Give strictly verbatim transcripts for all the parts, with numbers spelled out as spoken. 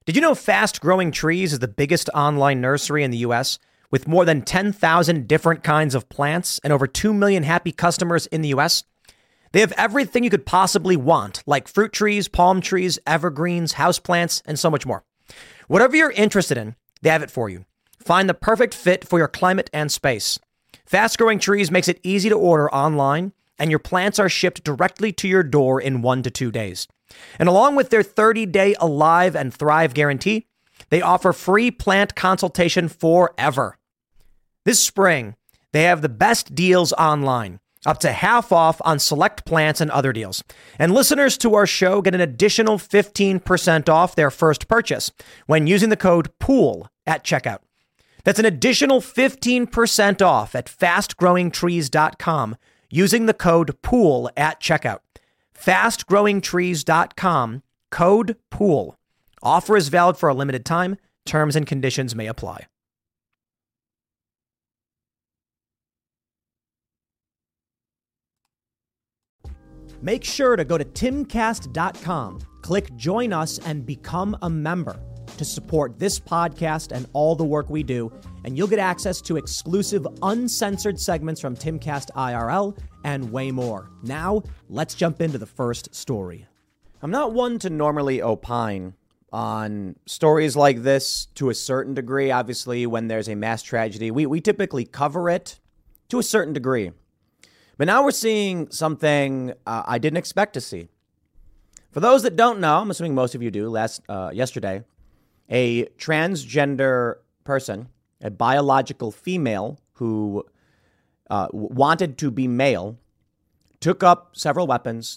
Did you know Fast Growing Trees is the biggest online nursery in the U S with more than ten thousand different kinds of plants and over two million happy customers in the U S? They have everything you could possibly want, like fruit trees, palm trees, evergreens, houseplants, and so much more. Whatever you're interested in, they have it for you. Find the perfect fit for your climate and space. Fast Growing Trees makes it easy to order online, and your plants are shipped directly to your door in one to two days. And along with their thirty-day Alive and Thrive guarantee, they offer free plant consultation forever. This spring, they have the best deals online, up to half off on select plants and other deals. And listeners to our show get an additional fifteen percent off their first purchase when using the code POOL at checkout. That's an additional fifteen percent off at fast growing trees dot com using the code POOL at checkout. fast growing trees dot com, code POOL. Offer is valid for a limited time. Terms and conditions may apply. Make sure to go to timcast dot com, click join us, and become a member to support this podcast and all the work we do, and you'll get access to exclusive uncensored segments from Timcast I R L and way more. Now, let's jump into the first story. I'm not one to normally opine on stories like this to a certain degree. Obviously, when there's a mass tragedy, we, we typically cover it to a certain degree. But now we're seeing something uh, I didn't expect to see. For those that don't know, I'm assuming most of you do, last uh, yesterday, a transgender person, a biological female who uh, wanted to be male, took up several weapons,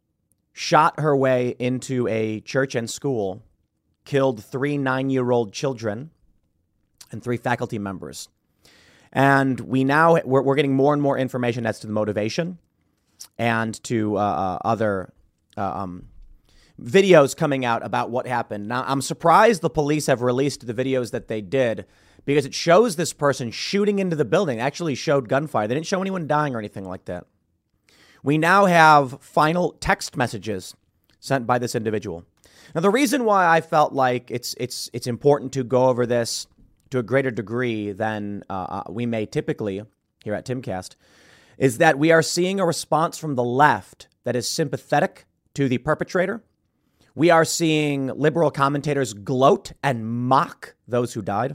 shot her way into a church and school, killed three nine-year-old children and three faculty members. And we now, we're, we're getting more and more information as to the motivation and to uh, uh, other uh, um, videos coming out about what happened. Now, I'm surprised the police have released the videos that they did because it shows this person shooting into the building. It actually showed gunfire. They didn't show anyone dying or anything like that. We now have final text messages sent by this individual. Now, the reason why I felt like it's it's it's important to go over this to a greater degree than uh, we may typically here at Timcast is that we are seeing a response from the left that is sympathetic to the perpetrator. We are seeing liberal commentators gloat and mock those who died.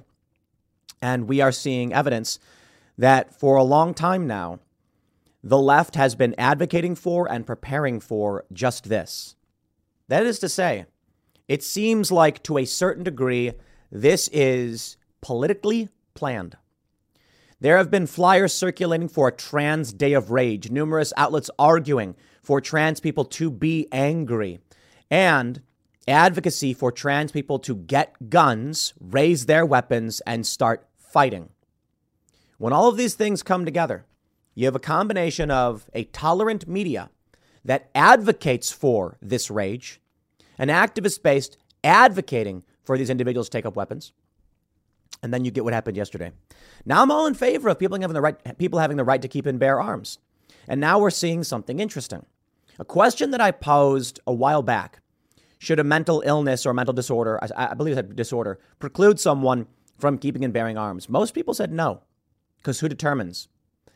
And we are seeing evidence that for a long time now, the left has been advocating for and preparing for just this. That is to say, it seems like to a certain degree, this is politically planned. There have been flyers circulating for a trans day of rage, numerous outlets arguing for trans people to be angry, and advocacy for trans people to get guns, raise their weapons, and start fighting. When all of these things come together, you have a combination of a tolerant media that advocates for this rage, an activist base advocating for these individuals to take up weapons, and then you get what happened yesterday. Now I'm all in favor of people having the right, people having the right to keep and bear arms. And now we're seeing something interesting. A question that I posed a while back: should a mental illness or mental disorder, I, I believe it's a disorder, preclude someone from keeping and bearing arms? Most people said no, because who determines?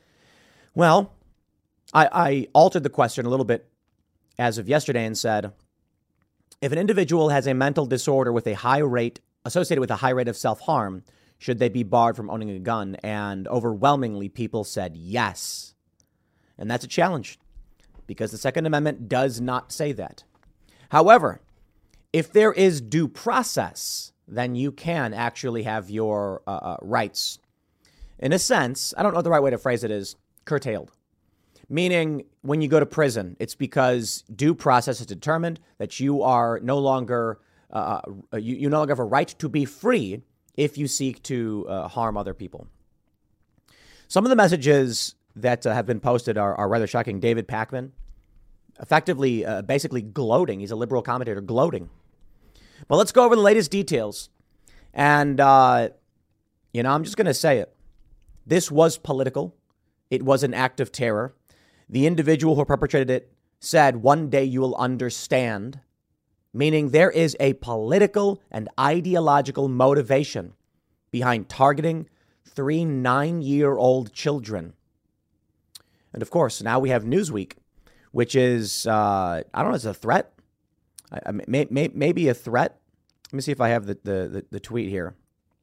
Well, I, I altered the question a little bit as of yesterday and said, if an individual has a mental disorder with a high rate associated with a high rate of self-harm, should they be barred from owning a gun? And overwhelmingly, people said yes. And that's a challenge because the Second Amendment does not say that. However, if there is due process, then you can actually have your uh, uh, rights, in a sense, I don't know what the right way to phrase it is, curtailed. Meaning when you go to prison, it's because due process has determined that you are no longer Uh, you, you no longer have a right to be free if you seek to uh, harm other people. Some of the messages that uh, have been posted are, are rather shocking. David Pakman, effectively, uh, basically gloating. He's a liberal commentator, gloating. But let's go over the latest details. And, uh, you know, I'm just going to say it. This was political. It was an act of terror. The individual who perpetrated it said, one day you will understand. meaning there is a political and ideological motivation behind targeting three nine-year-old children. And of course, now we have Newsweek, which is, uh, I don't know, is it a threat? I, I, may, may, maybe a threat. Let me see if I have the, the, the, the tweet here.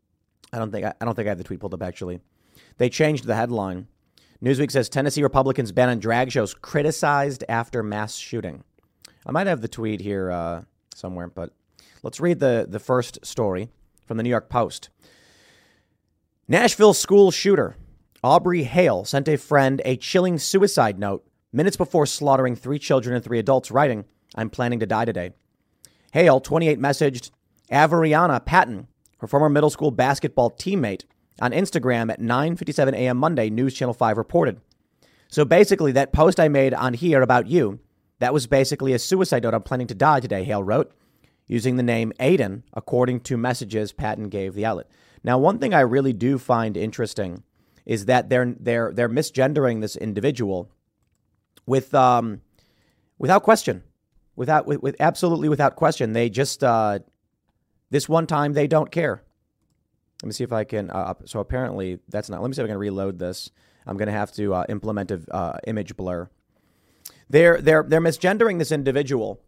I don't think I, I don't think I have the tweet pulled up, actually. They changed the headline. Newsweek says Tennessee Republicans ban on drag shows criticized after mass shooting. I might have the tweet here uh, somewhere, but let's read the, the first story from the New York Post. Nashville school shooter Aubrey Hale sent a friend a chilling suicide note minutes before slaughtering three children and three adults, writing, "I'm planning to die today." Hale, twenty-eight, messaged Averiana Patton, her former middle school basketball teammate, on Instagram at nine fifty-seven a.m. Monday, News Channel five reported. So basically, that post I made on here about you, that was basically a suicide note. "I'm planning to die today," Hale wrote, using the name Aiden, according to messages Patton gave the outlet. Now, one thing I really do find interesting is that they're they're they're misgendering this individual with um without question, without with, with absolutely without question. They just uh, this one time they don't care. Let me see if I can. Uh, so apparently that's not. Let me see if I can reload this. I'm going to have to uh, implement a uh, image blur. They're they're they're misgendering this individual.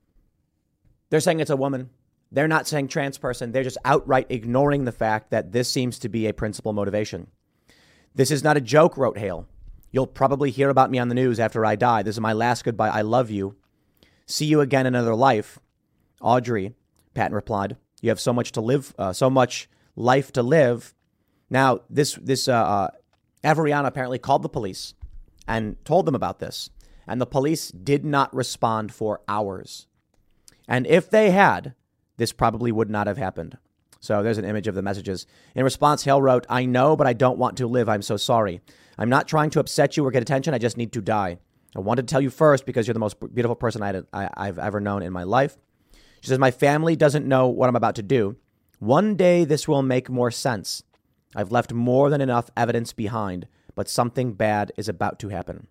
They're saying it's a woman. They're not saying trans person. They're just outright ignoring the fact that this seems to be a principal motivation. "This is not a joke," wrote Hale. "You'll probably hear about me on the news after I die. This is my last goodbye. I love you. See you again in another life." Audrey, Patton replied, "You have so much to live, uh, so much life to live." Now, this this uh, uh, Averiana apparently called the police and told them about this. And the police did not respond for hours. And if they had, this probably would not have happened. So there's an image of the messages. In response, Hale wrote, "I know, but I don't want to live. I'm so sorry. I'm not trying to upset you or get attention. I just need to die. I wanted to tell you first because you're the most beautiful person I had, I, I've ever known in my life." She says, "My family doesn't know what I'm about to do. One day this will make more sense. I've left more than enough evidence behind, but something bad is about to happen."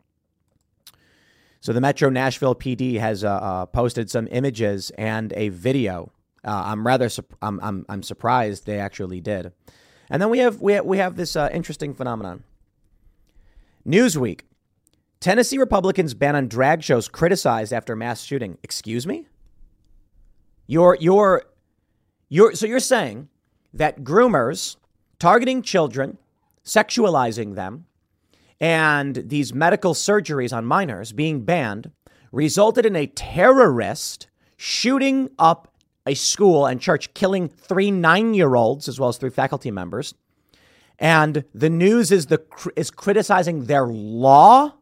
So the Metro Nashville P D has uh, uh, posted some images and a video. Uh, I'm rather su- I'm, I'm I'm surprised they actually did. And then we have we have, we have this uh, interesting phenomenon. Newsweek: Tennessee Republicans ban on drag shows criticized after mass shooting. Excuse me? You're you're you're so you're saying that groomers targeting children, sexualizing them, and these medical surgeries on minors being banned resulted in a terrorist shooting up a school and church, killing three nine-year-olds as well as three faculty members. And the news is the is criticizing their law.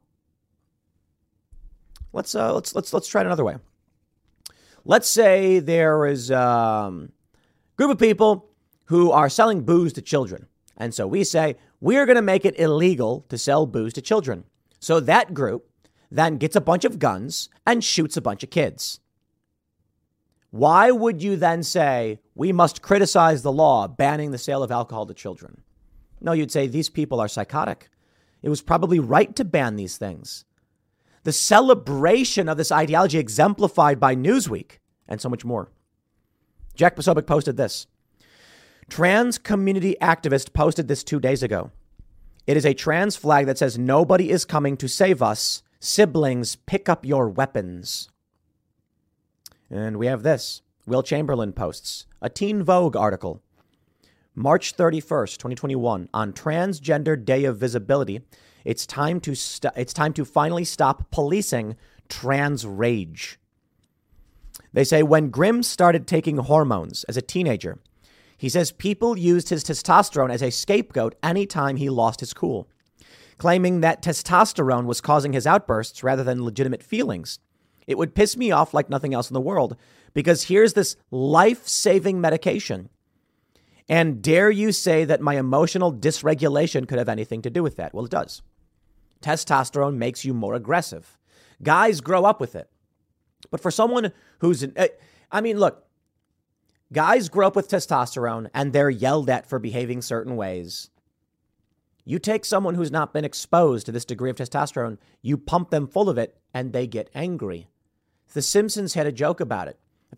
Let's uh, let's let's let's try it another way. Let's say there is um, a group of people who are selling booze to children, and so we say we're going to make it illegal to sell booze to children. So that group then gets a bunch of guns and shoots a bunch of kids. Why would you then say we must criticize the law banning the sale of alcohol to children? No, you'd say these people are psychotic. It was probably right to ban these things. The celebration of this ideology exemplified by Newsweek and so much more. Jack Posobiec posted this. Trans community activist posted this two days ago. It is a trans flag that says nobody is coming to save us. Siblings, pick up your weapons. And we have this. Will Chamberlain posts a Teen Vogue article. March thirty-first, twenty twenty-one, on Transgender Day of Visibility. It's time to st- it's time to finally stop policing trans rage. They say when Grimm started taking hormones as a teenager, he says people used his testosterone as a scapegoat anytime he lost his cool, claiming that testosterone was causing his outbursts rather than legitimate feelings. It would piss me off like nothing else in the world because here's this life-saving medication. And dare you say that my emotional dysregulation could have anything to do with that? Well, it does. Testosterone makes you more aggressive. Guys grow up with it. But for someone who's, I mean, look, guys grow up with testosterone and they're yelled at for behaving certain ways. You take someone who's not been exposed to this degree of testosterone, you pump them full of it and they get angry. The Simpsons had a joke about it.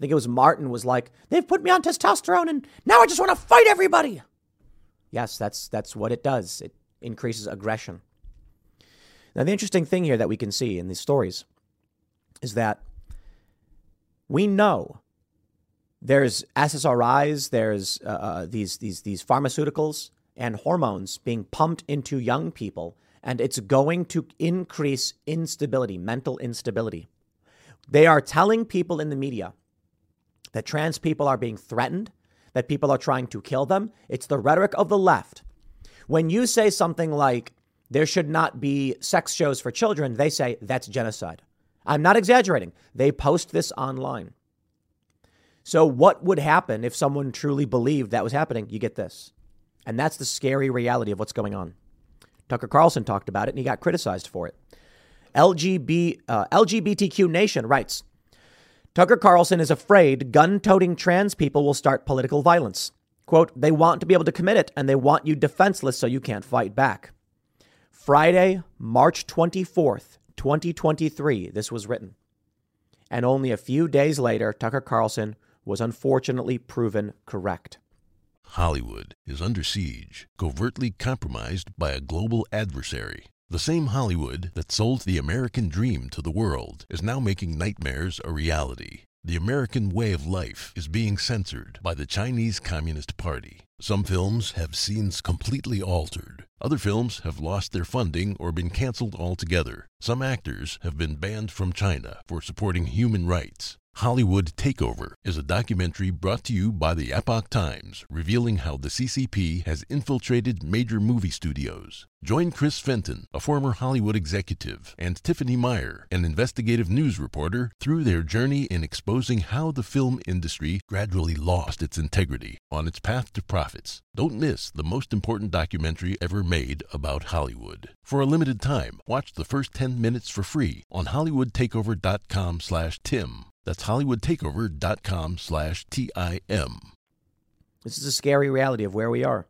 think it was Martin was like, they've put me on testosterone and now I just want to fight everybody. Yes, that's that's what it does. It increases aggression. Now, the interesting thing here that we can see in these stories is that we know there's S S R Is, there's uh, these these these pharmaceuticals and hormones being pumped into young people, and it's going to increase instability, mental instability. They are telling people in the media that trans people are being threatened, that people are trying to kill them. It's the rhetoric of the left. When you say something like there should not be sex shows for children, they say that's genocide. I'm not exaggerating. They post this online. So what would happen if someone truly believed that was happening? You get this. And that's the scary reality of what's going on. Tucker Carlson talked about it and he got criticized for it. L G B, uh, L G B T Q Nation writes, Tucker Carlson is afraid gun-toting trans people will start political violence. Quote, they want to be able to commit it and they want you defenseless so you can't fight back. Friday, March twenty-fourth, twenty twenty-three, this was written. And only a few days later, Tucker Carlson was unfortunately proven correct. Hollywood is under siege, covertly compromised by a global adversary. The same Hollywood that sold the American dream to the world is now making nightmares a reality. The American way of life is being censored by the Chinese Communist Party. Some films have scenes completely altered. Other films have lost their funding or been canceled altogether. Some actors have been banned from China for supporting human rights. Hollywood Takeover is a documentary brought to you by the Epoch Times, revealing how the C C P has infiltrated major movie studios. Join Chris Fenton, a former Hollywood executive, and Tiffany Meyer, an investigative news reporter, through their journey in exposing how the film industry gradually lost its integrity on its path to profits. Don't miss the most important documentary ever made about Hollywood. For a limited time, watch the first ten minutes for free on hollywoodtakeover.com slash Tim. That's hollywoodtakeover.com slash T I M. This is a scary reality of where we are.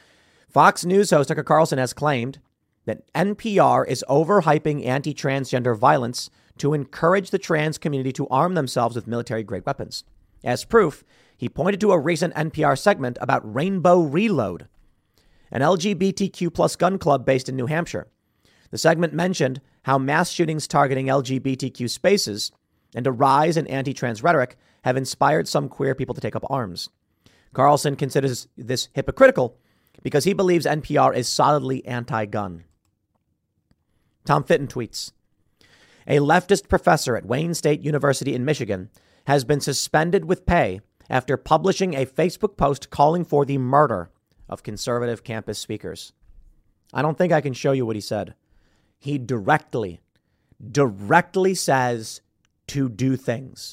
Fox News host Tucker Carlson has claimed that N P R is overhyping anti-transgender violence to encourage the trans community to arm themselves with military-grade weapons. As proof, he pointed to a recent N P R segment about Rainbow Reload, an L G B T Q plus gun club based in New Hampshire. The segment mentioned how mass shootings targeting L G B T Q spaces and a rise in anti-trans rhetoric have inspired some queer people to take up arms. Carlson considers this hypocritical because he believes N P R is solidly anti-gun. Tom Fitton tweets, a leftist professor at Wayne State University in Michigan has been suspended with pay after publishing a Facebook post calling for the murder of conservative campus speakers. I don't think I can show you what he said. He directly, directly says to do things.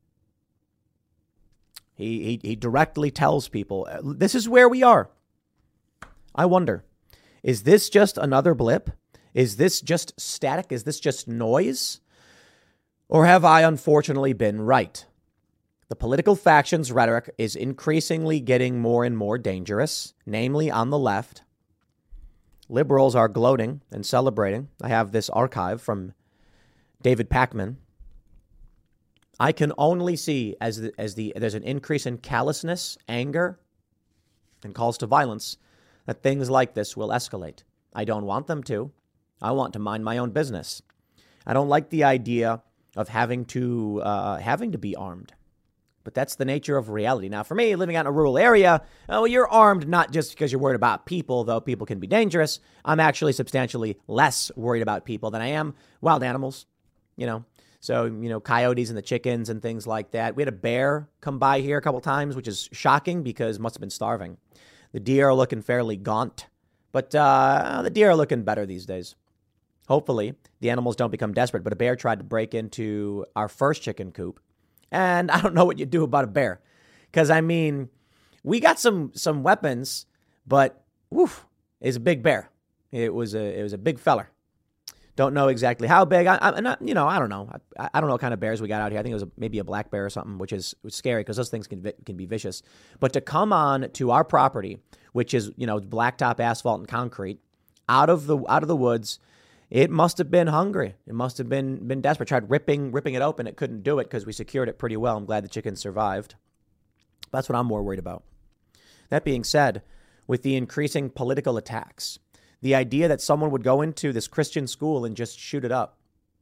He, he he directly tells people, this is where we are. I wonder, is this just another blip? Is this just static? Is this just noise? Or have I unfortunately been right? The political factions rhetoric is increasingly getting more and more dangerous, namely on the left. Liberals are gloating and celebrating. I have this archive from David Pakman. I can only see as the, as the there's an increase in callousness, anger, and calls to violence that things like this will escalate. I don't want them to. I want to mind my own business. I don't like the idea of having to uh, having to be armed. But that's the nature of reality. Now, for me, living out in a rural area, oh, you're armed not just because you're worried about people, though people can be dangerous. I'm actually substantially less worried about people than I am wild animals, you know. So, you know, coyotes and the chickens and things like that. We had a bear come by here a couple times, which is shocking because it must have been starving. The deer are looking fairly gaunt, but uh, the deer are looking better these days. Hopefully, the animals don't become desperate, but a bear tried to break into our first chicken coop. And I don't know what you do about a bear because, I mean, we got some some weapons, but woof, it's a big bear. It was a it was a big feller. Don't know exactly how big. I, I'm not, you know, I don't know. I, I don't know what kind of bears we got out here. I think it was a, maybe a black bear or something, which is scary because those things can can be vicious. But to come on to our property, which is, you know, blacktop asphalt and concrete, out of the out of the woods, It must have been hungry. It must have been been desperate. Tried ripping ripping it open. It couldn't do it because we secured it pretty well. I'm glad the chicken survived. That's what I'm more worried about. That being said, with the increasing political attacks, the idea that someone would go into this Christian school and just shoot it up.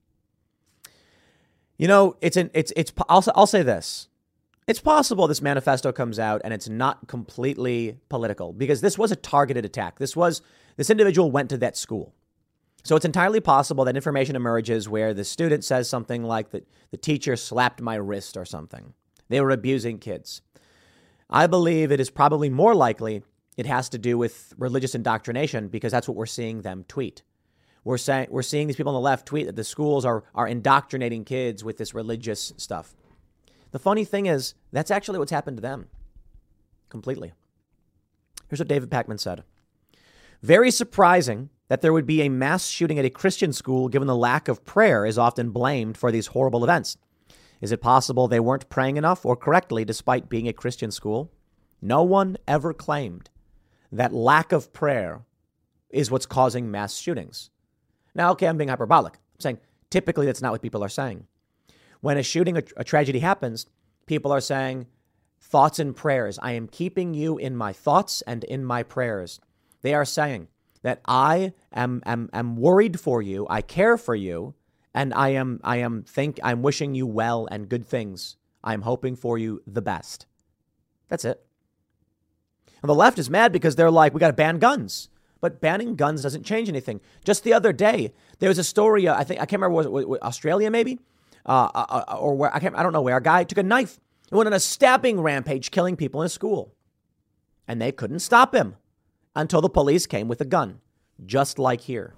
You know, it's an it's it's. I'll I'll say this. It's possible this manifesto comes out and it's not completely political because this was a targeted attack. This was this individual went to that school. So it's entirely possible that information emerges where the student says something like that the teacher slapped my wrist or something. They were abusing kids. I believe it is probably more likely it has to do with religious indoctrination because that's what we're seeing them tweet. We're saying we're seeing these people on the left tweet that the schools are are indoctrinating kids with this religious stuff. The funny thing is, that's actually what's happened to them. Completely. Here's what David Pakman said. Very surprising that there would be a mass shooting at a Christian school given the lack of prayer is often blamed for these horrible events. Is it possible they weren't praying enough or correctly despite being a Christian school? No one ever claimed that lack of prayer is what's causing mass shootings. Now, okay, I'm being hyperbolic. I'm saying typically that's not what people are saying. When a shooting, a, a tragedy happens, people are saying thoughts and prayers. I am keeping you in my thoughts and in my prayers. They are saying that I am, am, am worried for you. I care for you. And I am I am think I'm wishing you well and good things. I'm hoping for you the best. That's it. And the left is mad because they're like, we got to ban guns. But banning guns doesn't change anything. Just the other day, there was a story. Uh, I think I can't remember, was it, was it Australia maybe? Uh, uh, or where I can't I don't know where a guy took a knife and went on a stabbing rampage, killing people in a school. And they couldn't stop him until the police came with a gun, just like here.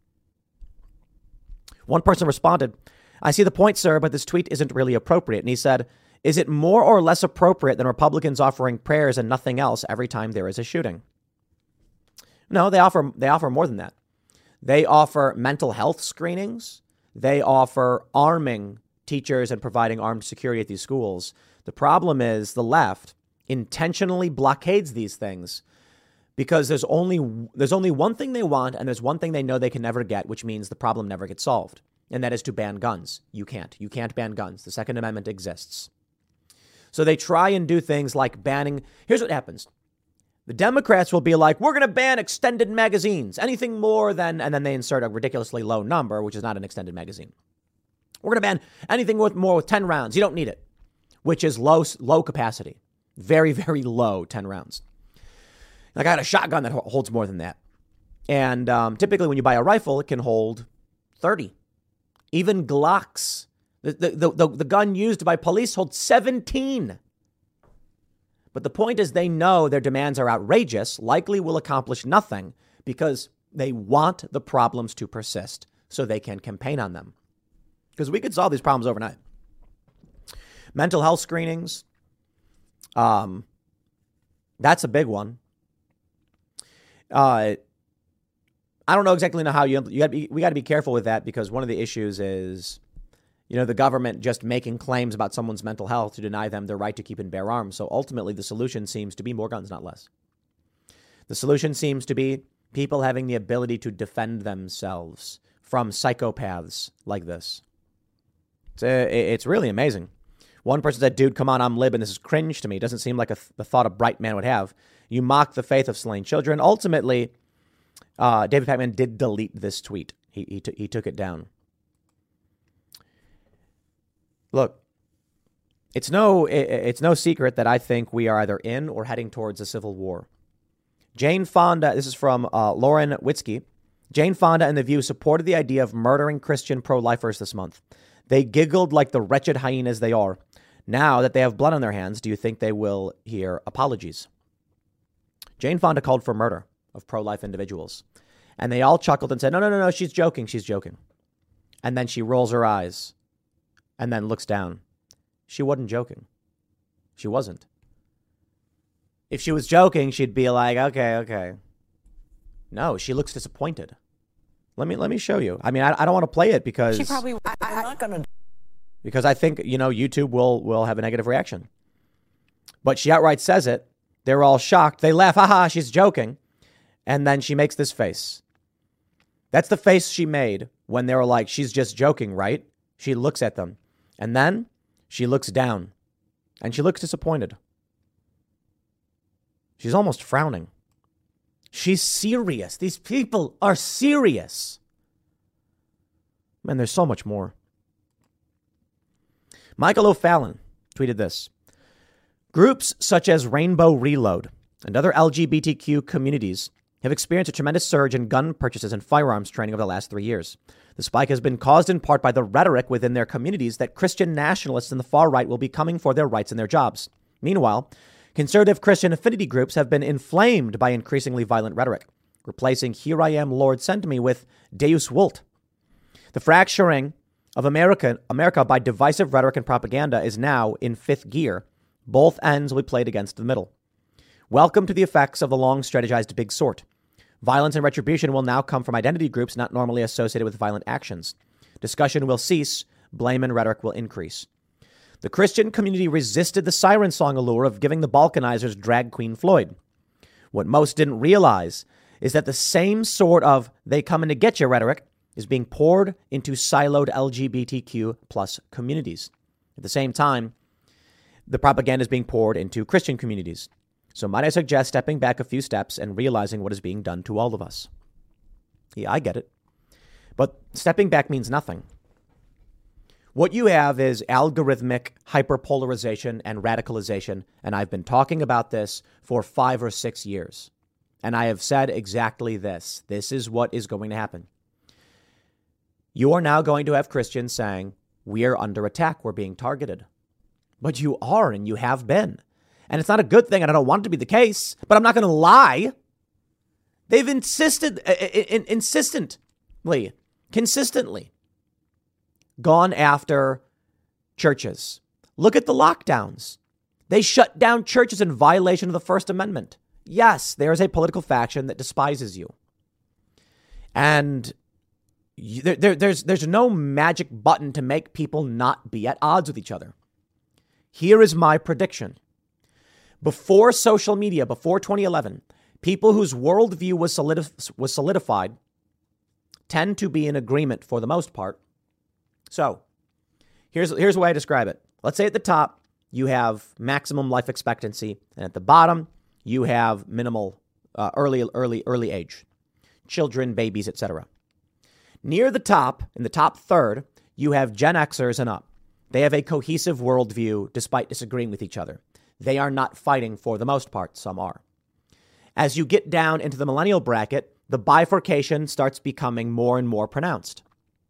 One person responded, I see the point, sir, but this tweet isn't really appropriate. And he said, is it more or less appropriate than Republicans offering prayers and nothing else every time there is a shooting? No, they offer they offer more than that. They offer mental health screenings. They offer arming teachers and providing armed security at these schools. The problem is the left intentionally blockades these things because there's only there's only one thing they want, and there's one thing they know they can never get, which means the problem never gets solved. And that is to ban guns. You can't. You can't ban guns. The Second Amendment exists. So they try and do things like banning. Here's what happens. The Democrats will be like, we're going to ban extended magazines, anything more than, and then they insert a ridiculously low number, which is not an extended magazine. We're going to ban anything with more with ten rounds. You don't need it, which is low, low capacity. Very, very low ten rounds. I got a shotgun that holds more than that. And um, typically when you buy a rifle, it can hold thirty. Even Glocks, the, the, the, the gun used by police, holds seventeen. But the point is they know their demands are outrageous, likely will accomplish nothing because they want the problems to persist so they can campaign on them. Because we could solve these problems overnight. Mental health screenings. Um, that's a big one. Uh, I don't know exactly know how you, you gotta be, we got to be careful with that because one of the issues is, you know, the government just making claims about someone's mental health to deny them their right to keep and bear arms. So ultimately, the solution seems to be more guns, not less. The solution seems to be people having the ability to defend themselves from psychopaths like this. It's, a, it's really amazing. One person said, dude, come on, I'm lib, and this is cringe to me. It doesn't seem like a, the thought a bright man would have. You mock the faith of slain children. Ultimately, uh, David Pakman did delete this tweet. He, he, t- he took it down. Look, it's no it's no secret that I think we are either in or heading towards a civil war. Jane Fonda, this is from uh, Lauren Witzke. Jane Fonda and The View supported the idea of murdering Christian pro-lifers this month. They giggled like the wretched hyenas they are. Now that they have blood on their hands, do you think they will hear apologies? Jane Fonda called for murder of pro-life individuals. And they all chuckled and said, no, no, no, no, she's joking, she's joking. And then she rolls her eyes. And then looks down. She wasn't joking. She wasn't. If she was joking, she'd be like, okay, okay. No, she looks disappointed. Let me let me show you. I mean, I, I don't want to play it because she probably. I, I, I'm not gonna. Because I think, you know, YouTube will will have a negative reaction. But she outright says it. They're all shocked. They laugh. Haha, she's joking. And then she makes this face. That's the face she made when they were like, she's just joking, right? She looks at them and then she looks down and she looks disappointed. She's almost frowning. She's serious. These people are serious. Man, there's so much more. Michael O'Fallon tweeted this. Groups such as Rainbow Reload and other L G B T Q communities have experienced a tremendous surge in gun purchases and firearms training over the last three years. The spike has been caused in part by the rhetoric within their communities that Christian nationalists in the far right will be coming for their rights and their jobs. Meanwhile, conservative Christian affinity groups have been inflamed by increasingly violent rhetoric, replacing "Here I am, Lord, send me" with "Deus vult." The fracturing of America, America by divisive rhetoric and propaganda is now in fifth gear. Both ends will be played against the middle. Welcome to the effects of the long strategized big sort. Violence and retribution will now come from identity groups not normally associated with violent actions. Discussion will cease. Blame and rhetoric will increase. The Christian community resisted the siren song allure of giving the balkanizers drag queen Floyd. What most didn't realize is that the same sort of "they coming to get you" rhetoric is being poured into siloed L G B T Q plus communities. At the same time, the propaganda is being poured into Christian communities. So might I suggest stepping back a few steps and realizing what is being done to all of us? Yeah, I get it. But stepping back means nothing. What you have is algorithmic hyperpolarization and radicalization. And I've been talking about this for five or six years. And I have said exactly this. This is what is going to happen. You are now going to have Christians saying, we are under attack. We're being targeted. But you are, and you have been. And it's not a good thing, and I don't want it to be the case, but I'm not going to lie. They've insisted, uh, in, insistently, consistently gone after churches. Look at the lockdowns. They shut down churches in violation of the First Amendment. Yes, there is a political faction that despises you. And you, there, there, there's, there's no magic button to make people not be at odds with each other. Here is my prediction. Before social media, before twenty eleven, people whose worldview was, solidif- was solidified tend to be in agreement for the most part. So here's, here's the way I describe it. Let's say at the top, you have maximum life expectancy. And at the bottom, you have minimal uh, early, early, early age, children, babies, et cetera. Near the top, in the top third, you have Gen Xers and up. They have a cohesive worldview despite disagreeing with each other. They are not fighting for the most part. Some are. As you get down into the millennial bracket, the bifurcation starts becoming more and more pronounced.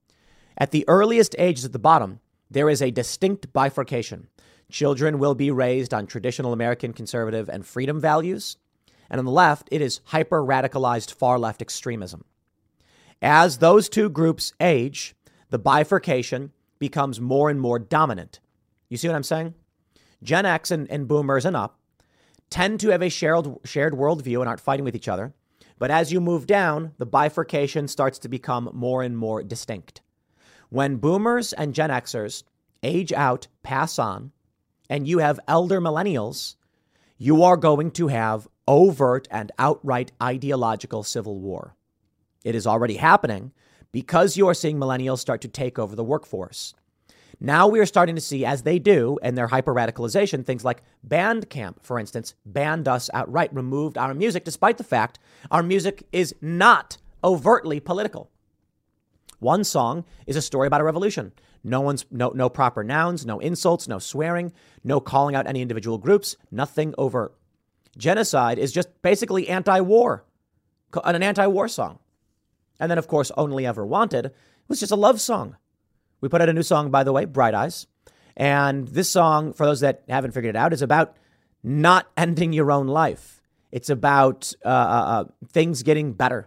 At the earliest ages at the bottom, there is a distinct bifurcation. Children will be raised on traditional American conservative and freedom values. And on the left, it is hyper-radicalized far-left extremism. As those two groups age, the bifurcation becomes more and more dominant. You see what I'm saying? Gen X and, and boomers and up tend to have a shared, shared worldview and aren't fighting with each other. But as you move down, the bifurcation starts to become more and more distinct. When boomers and Gen Xers age out, pass on, and you have elder millennials, you are going to have overt and outright ideological civil war. It is already happening because you are seeing millennials start to take over the workforce. Now we are starting to see, as they do, and their hyper-radicalization, things like Bandcamp, for instance, banned us outright, removed our music, despite the fact our music is not overtly political. One song is a story about a revolution. No one's no no proper nouns, no insults, no swearing, no calling out any individual groups, nothing overt. Genocide is just basically anti-war, an anti-war song. And then, of course, Only Ever Wanted was just a love song. We put out a new song, by the way, Bright Eyes. And this song, for those that haven't figured it out, is about not ending your own life. It's about uh, uh, things getting better.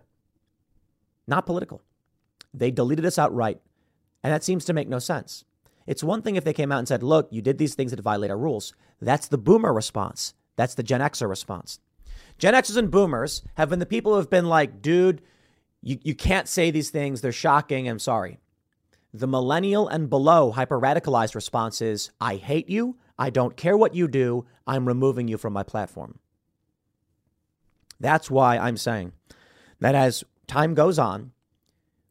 Not political. They deleted us outright. And that seems to make no sense. It's one thing if they came out and said, look, you did these things that violate our rules. That's the boomer response. That's the Gen Xer response. Gen Xers and boomers have been the people who have been like, dude, you, you can't say these things. They're shocking. I'm sorry. The millennial and below hyper-radicalized response is, I hate you. I don't care what you do. I'm removing you from my platform. That's why I'm saying that as time goes on,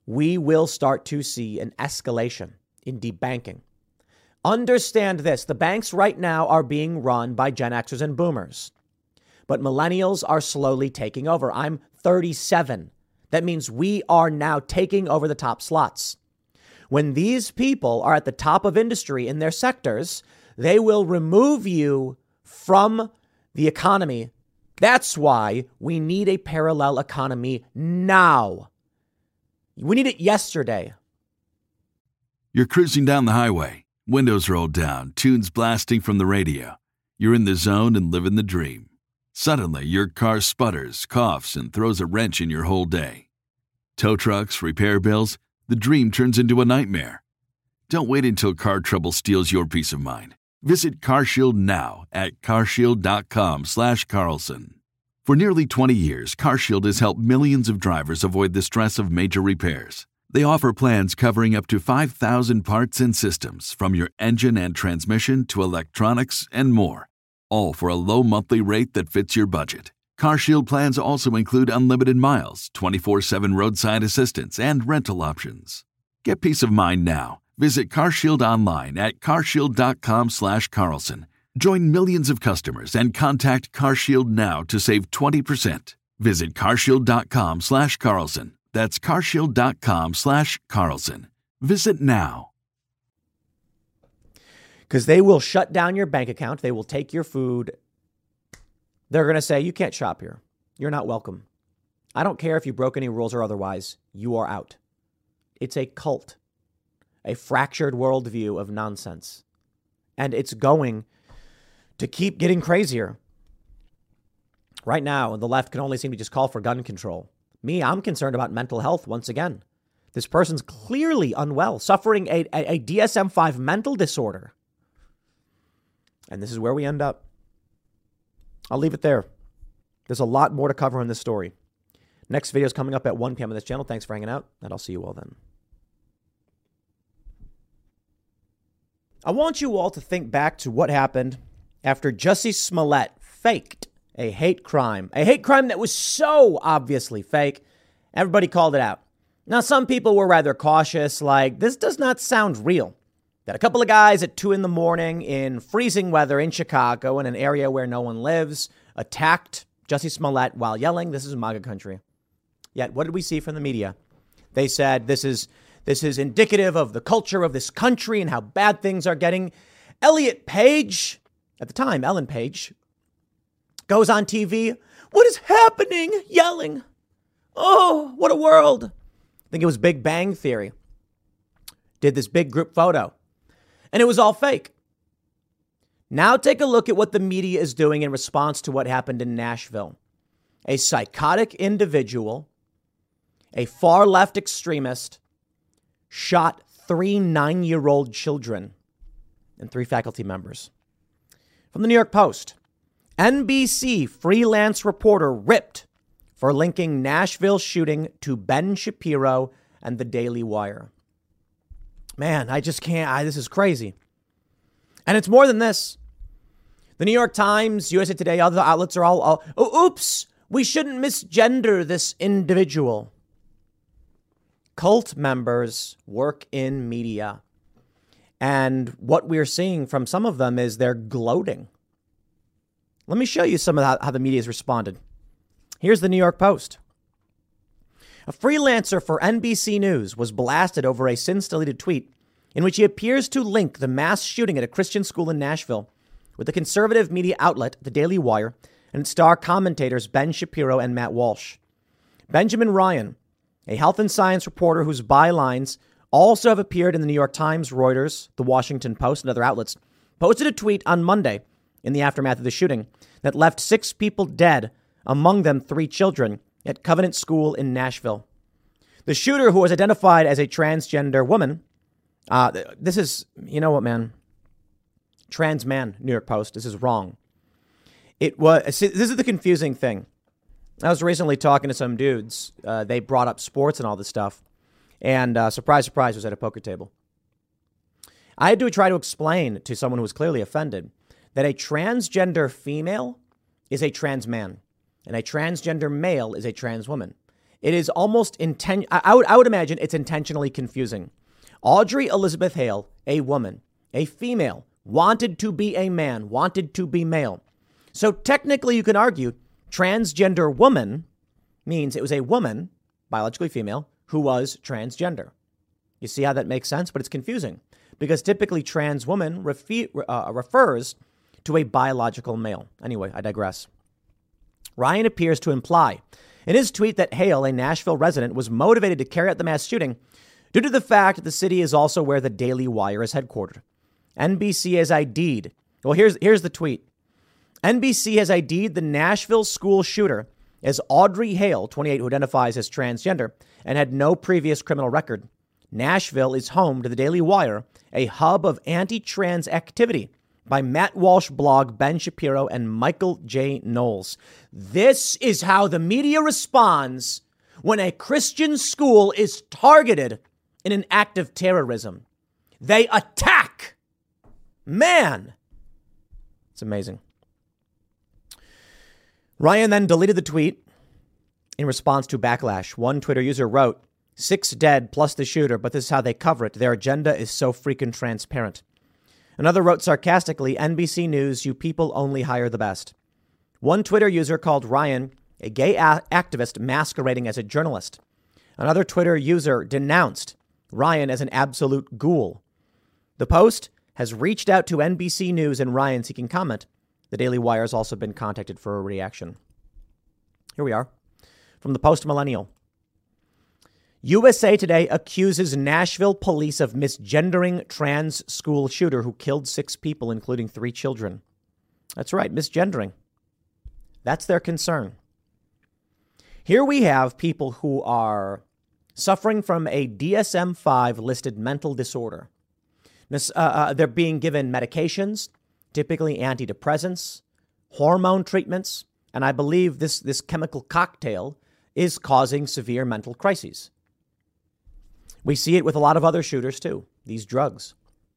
we will start to see an escalation in debanking. Understand this. The banks right now are being run by Gen Xers and boomers, but millennials are slowly taking over. I'm thirty-seven. That means we are now taking over the top slots. When these people are at the top of industry in their sectors, they will remove you from the economy. That's why we need a parallel economy now. We need it yesterday. You're cruising down the highway, windows rolled down, tunes blasting from the radio. You're in the zone and living the dream. Suddenly, your car sputters, coughs, and throws a wrench in your whole day. Tow trucks, repair bills, the dream turns into a nightmare. Don't wait until car trouble steals your peace of mind. Visit CarShield now at carshield.com slash Carlson. For nearly twenty years, CarShield has helped millions of drivers avoid the stress of major repairs. They offer plans covering up to five thousand parts and systems, from your engine and transmission to electronics and more, all for a low monthly rate that fits your budget. CarShield plans also include unlimited miles, twenty-four seven roadside assistance, and rental options. Get peace of mind now. Visit CarShield online at carshield.com slash Carlson. Join millions of customers and contact CarShield now to save twenty percent. Visit carshield.com slash Carlson. That's carshield.com slash Carlson. Visit now. Because they will shut down your bank account. They will take your food. They're going to say, you can't shop here. You're not welcome. I don't care if you broke any rules or otherwise. You are out. It's a cult, a fractured worldview of nonsense. And it's going to keep getting crazier. Right now, the left can only seem to just call for gun control. Me, I'm concerned about mental health once again. This person's clearly unwell, suffering a, a, a D S M five mental disorder. And this is where we end up. I'll leave it there. There's a lot more to cover in this story. Next video is coming up at one p.m. on this channel. Thanks for hanging out, and I'll see you all then. I want you all to think back to what happened after Jussie Smollett faked a hate crime, a hate crime that was so obviously fake. Everybody called it out. Now, some people were rather cautious, like, this does not sound real. That a couple of guys at two in the morning in freezing weather in Chicago, in an area where no one lives, attacked Jussie Smollett while yelling, this is MAGA country. Yet, what did we see from the media? They said this is this is indicative of the culture of this country and how bad things are getting. Elliot Page, at the time, Ellen Page, goes on T V. What is happening? Yelling. Oh, what a world. I think it was Big Bang Theory. Did this big group photo. And it was all fake. Now take a look at what the media is doing in response to what happened in Nashville. A psychotic individual, a far left extremist, shot three nine-year-old children and three faculty members. From the New York Post, N B C freelance reporter ripped for linking Nashville shooting to Ben Shapiro and the Daily Wire. Man, I just can't. I, this is crazy. And it's more than this. The New York Times, U S A Today, other outlets are all, all oh, oops, we shouldn't misgender this individual. Cult members work in media. And what we're seeing from some of them is they're gloating. Let me show you some of how, how the media has responded. Here's the New York Post. A freelancer for N B C News was blasted over a since-deleted tweet in which he appears to link the mass shooting at a Christian school in Nashville with the conservative media outlet, The Daily Wire, and its star commentators Ben Shapiro and Matt Walsh. Benjamin Ryan, a health and science reporter whose bylines also have appeared in the New York Times, Reuters, The Washington Post, and other outlets, posted a tweet on Monday in the aftermath of the shooting that left six people dead, among them three children, at Covenant School in Nashville. The shooter, who was identified as a transgender woman, uh, this is, you know what, man? Trans man, New York Post. This is wrong. It was, this is the confusing thing. I was recently talking to some dudes. Uh, they brought up sports and all this stuff. And uh, surprise, surprise, was at a poker table. I had to try to explain to someone who was clearly offended that a transgender female is a trans man and a transgender male is a trans woman. It is almost inten- I would I would imagine it's intentionally confusing. Audrey Elizabeth Hale, a woman, a female, wanted to be a man, wanted to be male. So technically you can argue transgender woman means it was a woman, biologically female, who was transgender. You see how that makes sense? But it's confusing because typically trans woman refi- uh, refers to a biological male. Anyway, I digress. Ryan appears to imply in his tweet that Hale, a Nashville resident, was motivated to carry out the mass shooting due to the fact that the city is also where the Daily Wire is headquartered. N B C has ID'd. Well, here's, here's the tweet. N B C has ID'd the Nashville school shooter as Audrey Hale, twenty-eight, who identifies as transgender and had no previous criminal record. Nashville is home to the Daily Wire, a hub of anti-trans activity by Matt Walsh blog, Ben Shapiro, and Michael J. Knowles. This is how the media responds when a Christian school is targeted in an act of terrorism. They attack. Man, it's amazing. Ryan then deleted the tweet in response to backlash. One Twitter user wrote, six dead plus the shooter, but this is how they cover it. Their agenda is so freaking transparent. Another wrote sarcastically, N B C News, you people only hire the best. One Twitter user called Ryan a gay a- activist masquerading as a journalist. Another Twitter user denounced Ryan as an absolute ghoul. The Post has reached out to N B C News and Ryan seeking comment. The Daily Wire has also been contacted for a reaction. Here we are. From the Post Millennial. U S A Today accuses Nashville police of misgendering trans school shooter who killed six people, including three children. That's right, misgendering. That's their concern. Here we have people who are suffering from a D S M five listed mental disorder. This, uh, uh, they're being given medications, typically antidepressants, hormone treatments, and I believe this, this chemical cocktail is causing severe mental crises. We see it with a lot of other shooters, too, these drugs.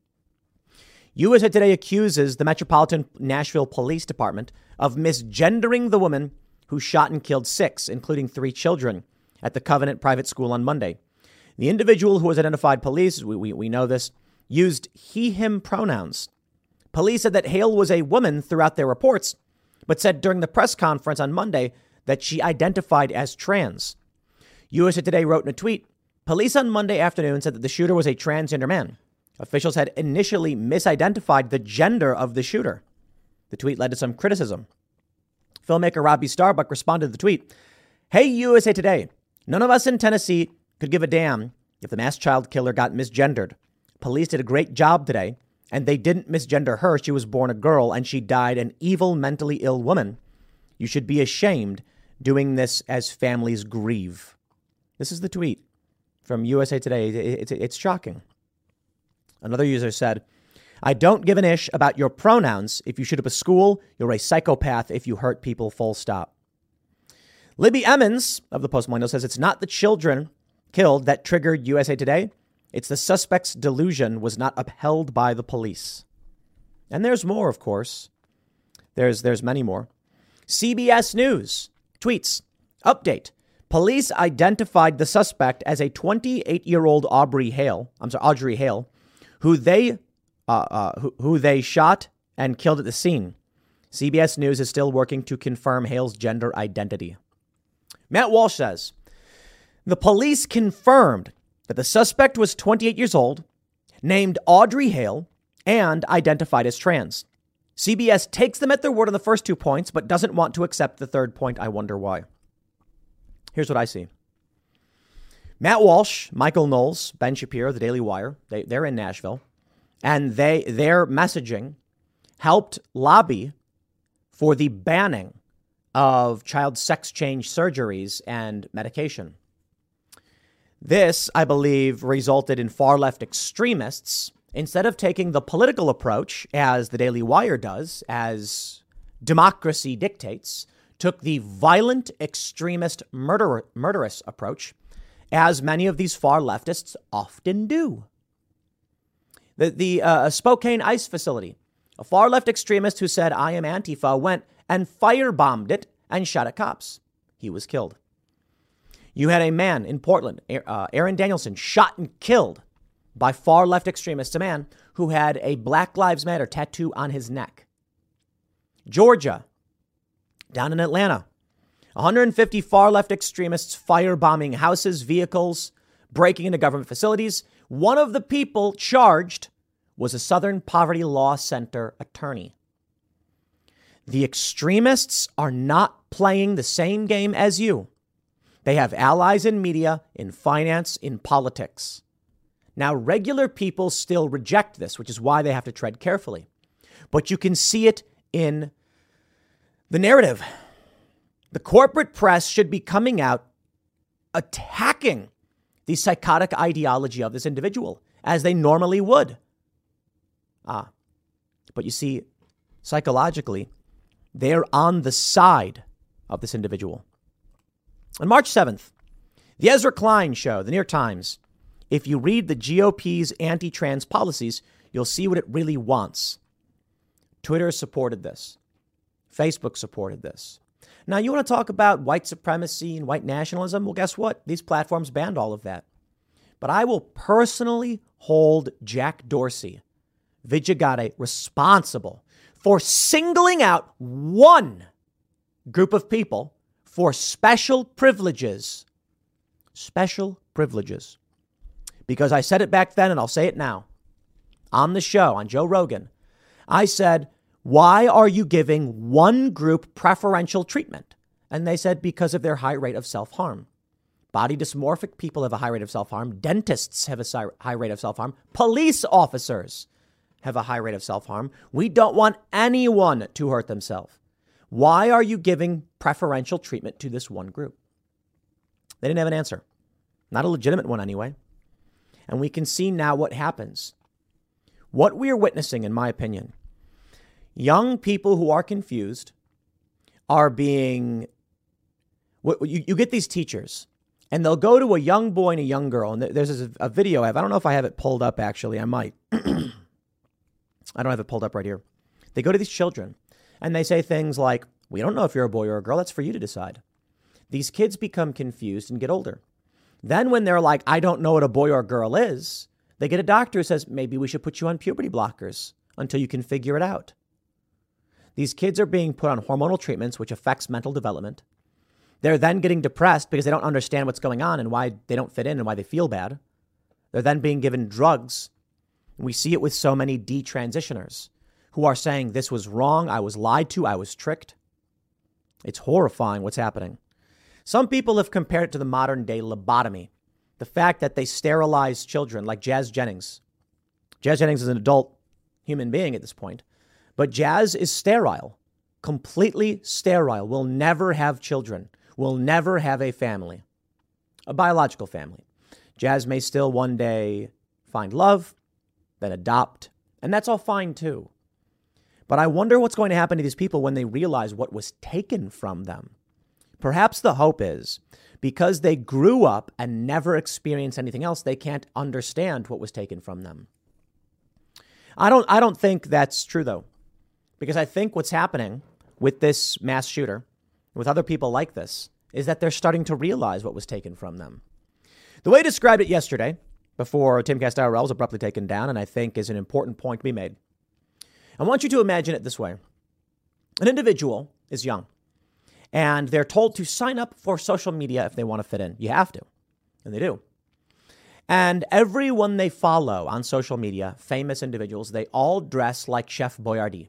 U S A Today accuses the Metropolitan Nashville Police Department of misgendering the woman who shot and killed six, including three children, at the Covenant Private School on Monday. The individual who was identified police, we, we, we know this, used he, him pronouns. Police said that Hale was a woman throughout their reports, but said during the press conference on Monday that she identified as trans. U S A Today wrote in a tweet, police on Monday afternoon said that the shooter was a transgender man. Officials had initially misidentified the gender of the shooter. The tweet led to some criticism. Filmmaker Robbie Starbuck responded to the tweet, hey, U S A Today, none of us in Tennessee could give a damn if the mass child killer got misgendered. Police did a great job today, and they didn't misgender her. She was born a girl, and she died an evil, mentally ill woman. You should be ashamed doing this as families grieve. This is the tweet from U S A Today. It's, it's shocking. Another user said, I don't give an ish about your pronouns. If you shoot up a school, you're a psychopath if you hurt people, full stop. Libby Emmons of the Post Millennial says it's not the children killed that triggered U S A Today. It's the suspect's delusion was not upheld by the police. And there's more, of course. There's there's many more. C B S News tweets, update. Police identified the suspect as a twenty-eight-year-old Aubrey Hale. I'm sorry, Audrey Hale, who they uh, uh, who, who they shot and killed at the scene. C B S News is still working to confirm Hale's gender identity. Matt Walsh says the police confirmed that the suspect was twenty-eight years old, named Audrey Hale, and identified as trans. C B S takes them at their word on the first two points, but doesn't want to accept the third point. I wonder why. Here's what I see. Matt Walsh, Michael Knowles, Ben Shapiro, the Daily Wire, they, they're in Nashville, and they their messaging helped lobby for the banning of child sex change surgeries and medication. This, I believe, resulted in far left extremists, instead of taking the political approach, as the Daily Wire does, as democracy dictates, took the violent, extremist, murder, murderous approach, as many of these far leftists often do. The, the uh, Spokane ICE facility, a far left extremist who said, I am Antifa, went and firebombed it and shot at cops. He was killed. You had a man in Portland, uh, Aaron Danielson, shot and killed by far left extremists, a man who had a Black Lives Matter tattoo on his neck. Georgia, down in Atlanta, one hundred fifty far left extremists firebombing houses, vehicles, breaking into government facilities. One of the people charged was a Southern Poverty Law Center attorney. The extremists are not playing the same game as you. They have allies in media, in finance, in politics. Now, regular people still reject this, which is why they have to tread carefully. But you can see it in the narrative. The corporate press should be coming out attacking the psychotic ideology of this individual, as they normally would. Ah, but you see, psychologically, they're on the side of this individual. On March seventh, the Ezra Klein Show, the New York Times. If you read the G O P's anti-trans policies, you'll see what it really wants. Twitter supported this. Facebook supported this. Now, you want to talk about white supremacy and white nationalism? Well, guess what? These platforms banned all of that. But I will personally hold Jack Dorsey, Vijay responsible for singling out one group of people for special privileges. Special privileges. Because I said it back then and I'll say it now. On the show, on Joe Rogan, I said, why are you giving one group preferential treatment? And they said, because of their high rate of self-harm. Body dysmorphic people have a high rate of self-harm. Dentists have a high rate of self-harm. Police officers have a high rate of self-harm. We don't want anyone to hurt themselves. Why are you giving preferential treatment to this one group? They didn't have an answer. Not a legitimate one anyway. And we can see now what happens. What we are witnessing, in my opinion, young people who are confused are being, you, you get these teachers and they'll go to a young boy and a young girl. And there's a, a video I have. I don't know if I have it pulled up, actually. I might. I don't have it pulled up right here. They go to these children and they say things like, we don't know if you're a boy or a girl. That's for you to decide. These kids become confused and get older. Then when they're like, I don't know what a boy or a girl is, they get a doctor who says, maybe we should put you on puberty blockers until you can figure it out. These kids are being put on hormonal treatments, which affects mental development. They're then getting depressed because they don't understand what's going on and why they don't fit in and why they feel bad. They're then being given drugs. We see it with so many detransitioners who are saying this was wrong. I was lied to. I was tricked. It's horrifying what's happening. Some people have compared it to the modern day lobotomy. The fact that they sterilize children like Jazz Jennings. Jazz Jennings is an adult human being at this point. But Jazz is sterile, completely sterile, will never have children, will never have a family, a biological family. Jazz may still one day find love, then adopt, and that's all fine too. But I wonder what's going to happen to these people when they realize what was taken from them. Perhaps the hope is because they grew up and never experienced anything else, they can't understand what was taken from them. I don't, I don't think that's true, though. Because I think what's happening with this mass shooter, with other people like this, is that they're starting to realize what was taken from them. The way I described it yesterday, before Timcast I R L was abruptly taken down, and I think is an important point to be made. I want you to imagine it this way. An individual is young, and they're told to sign up for social media if they want to fit in. You have to, and they do. And everyone they follow on social media, famous individuals, they all dress like Chef Boyardee.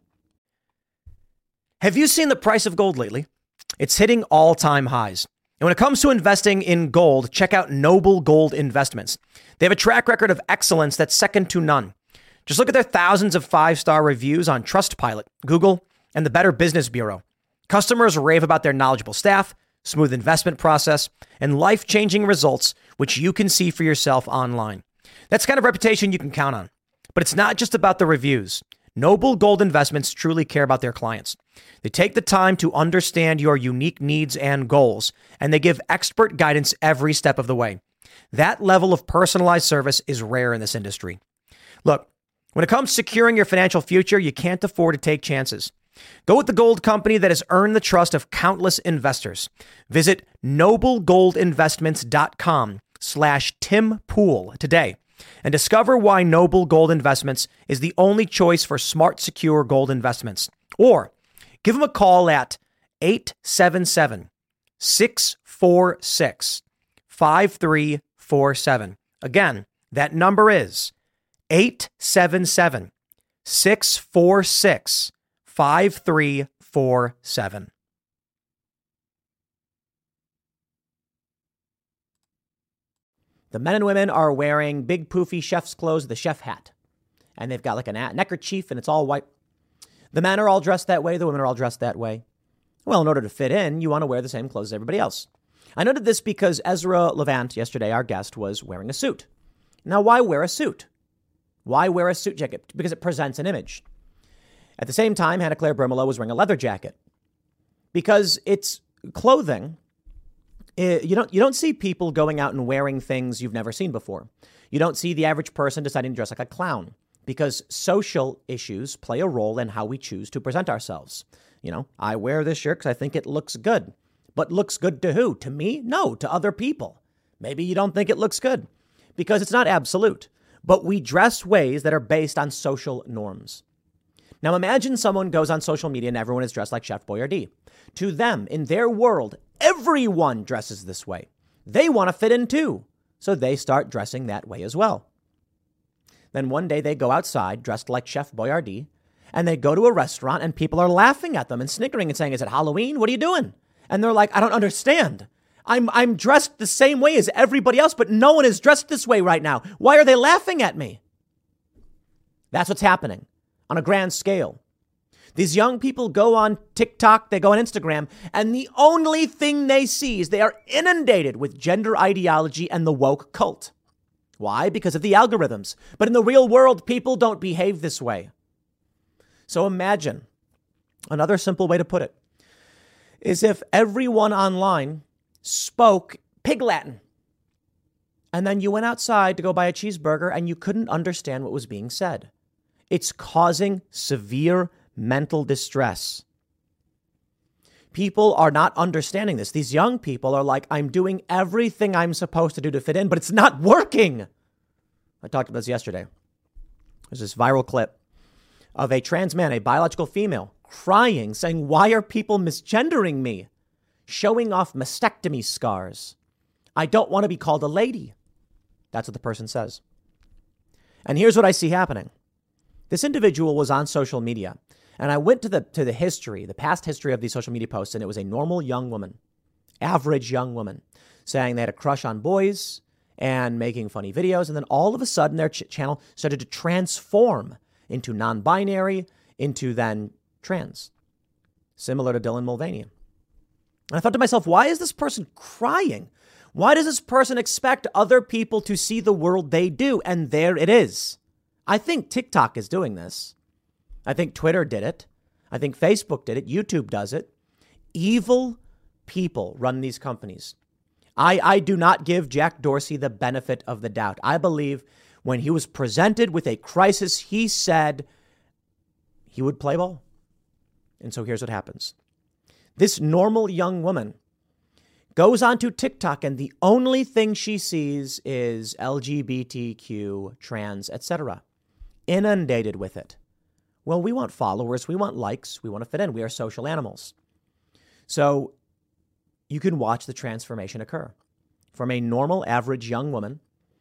Have you seen the price of gold lately? It's hitting all-time highs. And when it comes to investing in gold, check out Noble Gold Investments. They have a track record of excellence that's second to none. Just look at their thousands of five-star reviews on Trustpilot, Google, and the Better Business Bureau. Customers rave about their knowledgeable staff, smooth investment process, and life-changing results, which you can see for yourself online. That's the kind of reputation you can count on. But it's not just about the reviews. Noble Gold Investments truly care about their clients. They take the time to understand your unique needs and goals, and they give expert guidance every step of the way. That level of personalized service is rare in this industry. Look, when it comes to securing your financial future, you can't afford to take chances. Go with the gold company that has earned the trust of countless investors. Visit noblegoldinvestments.com slash Tim Pool today and discover why Noble Gold Investments is the only choice for smart, secure gold investments. Or give them a call at eight seven seven, six four six, five three four seven. Again, that number is eight seven seven, six four six, five three four seven. The men and women are wearing big poofy chef's clothes, the chef hat. And they've got like a neckerchief and it's all white. The men are all dressed that way. The women are all dressed that way. Well, in order to fit in, you want to wear the same clothes as everybody else. I noted this because Ezra Levant, yesterday, our guest, was wearing a suit. Now, why wear a suit? Why wear a suit jacket? Because it presents an image. At the same time, Hannah Claire Brimelow was wearing a leather jacket because it's clothing. It, you don't you don't see people going out and wearing things you've never seen before. You don't see the average person deciding to dress like a clown because social issues play a role in how we choose to present ourselves. You know, I wear this shirt because I think it looks good. But looks good to who? To me? No, to other people. Maybe you don't think it looks good because it's not absolute. But we dress ways that are based on social norms. Now imagine someone goes on social media and everyone is dressed like Chef Boyardee. To them, in their world, everyone dresses this way. They want to fit in too. So they start dressing that way as well. Then one day they go outside dressed like Chef Boyardee and they go to a restaurant and people are laughing at them and snickering and saying, is it Halloween? What are you doing? And they're like, I don't understand. I'm I'm dressed the same way as everybody else, but no one is dressed this way right now. Why are they laughing at me? That's what's happening on a grand scale. These young people go on TikTok, they go on Instagram, and the only thing they see is they are inundated with gender ideology and the woke cult. Why? Because of the algorithms. But in the real world, people don't behave this way. So imagine, another simple way to put it, is if everyone online spoke Pig Latin. And then you went outside to go buy a cheeseburger and you couldn't understand what was being said. It's causing severe mental distress. People are not understanding this. These young people are like, I'm doing everything I'm supposed to do to fit in, but it's not working. I talked about this yesterday. There's this viral clip of a trans man, a biological female, crying, saying, why are people misgendering me? Showing off mastectomy scars. I don't want to be called a lady. That's what the person says. And here's what I see happening. This individual was on social media, and I went to the to the history, the past history of these social media posts, and it was a normal young woman, average young woman, saying they had a crush on boys and making funny videos, and then all of a sudden their ch- channel started to transform into non-binary, into then trans, similar to Dylan Mulvaney. And I thought to myself, why is this person crying? Why does this person expect other people to see the world they do? And there it is. I think TikTok is doing this. I think Twitter did it. I think Facebook did it. YouTube does it. Evil people run these companies. I, I do not give Jack Dorsey the benefit of the doubt. I believe when he was presented with a crisis, he said he would play ball. And so here's what happens. This normal young woman goes onto TikTok and the only thing she sees is L G B T Q, trans, et cetera. Inundated with it. Well, we want followers. We want likes. We want to fit in. We are social animals. So you can watch the transformation occur from a normal, average young woman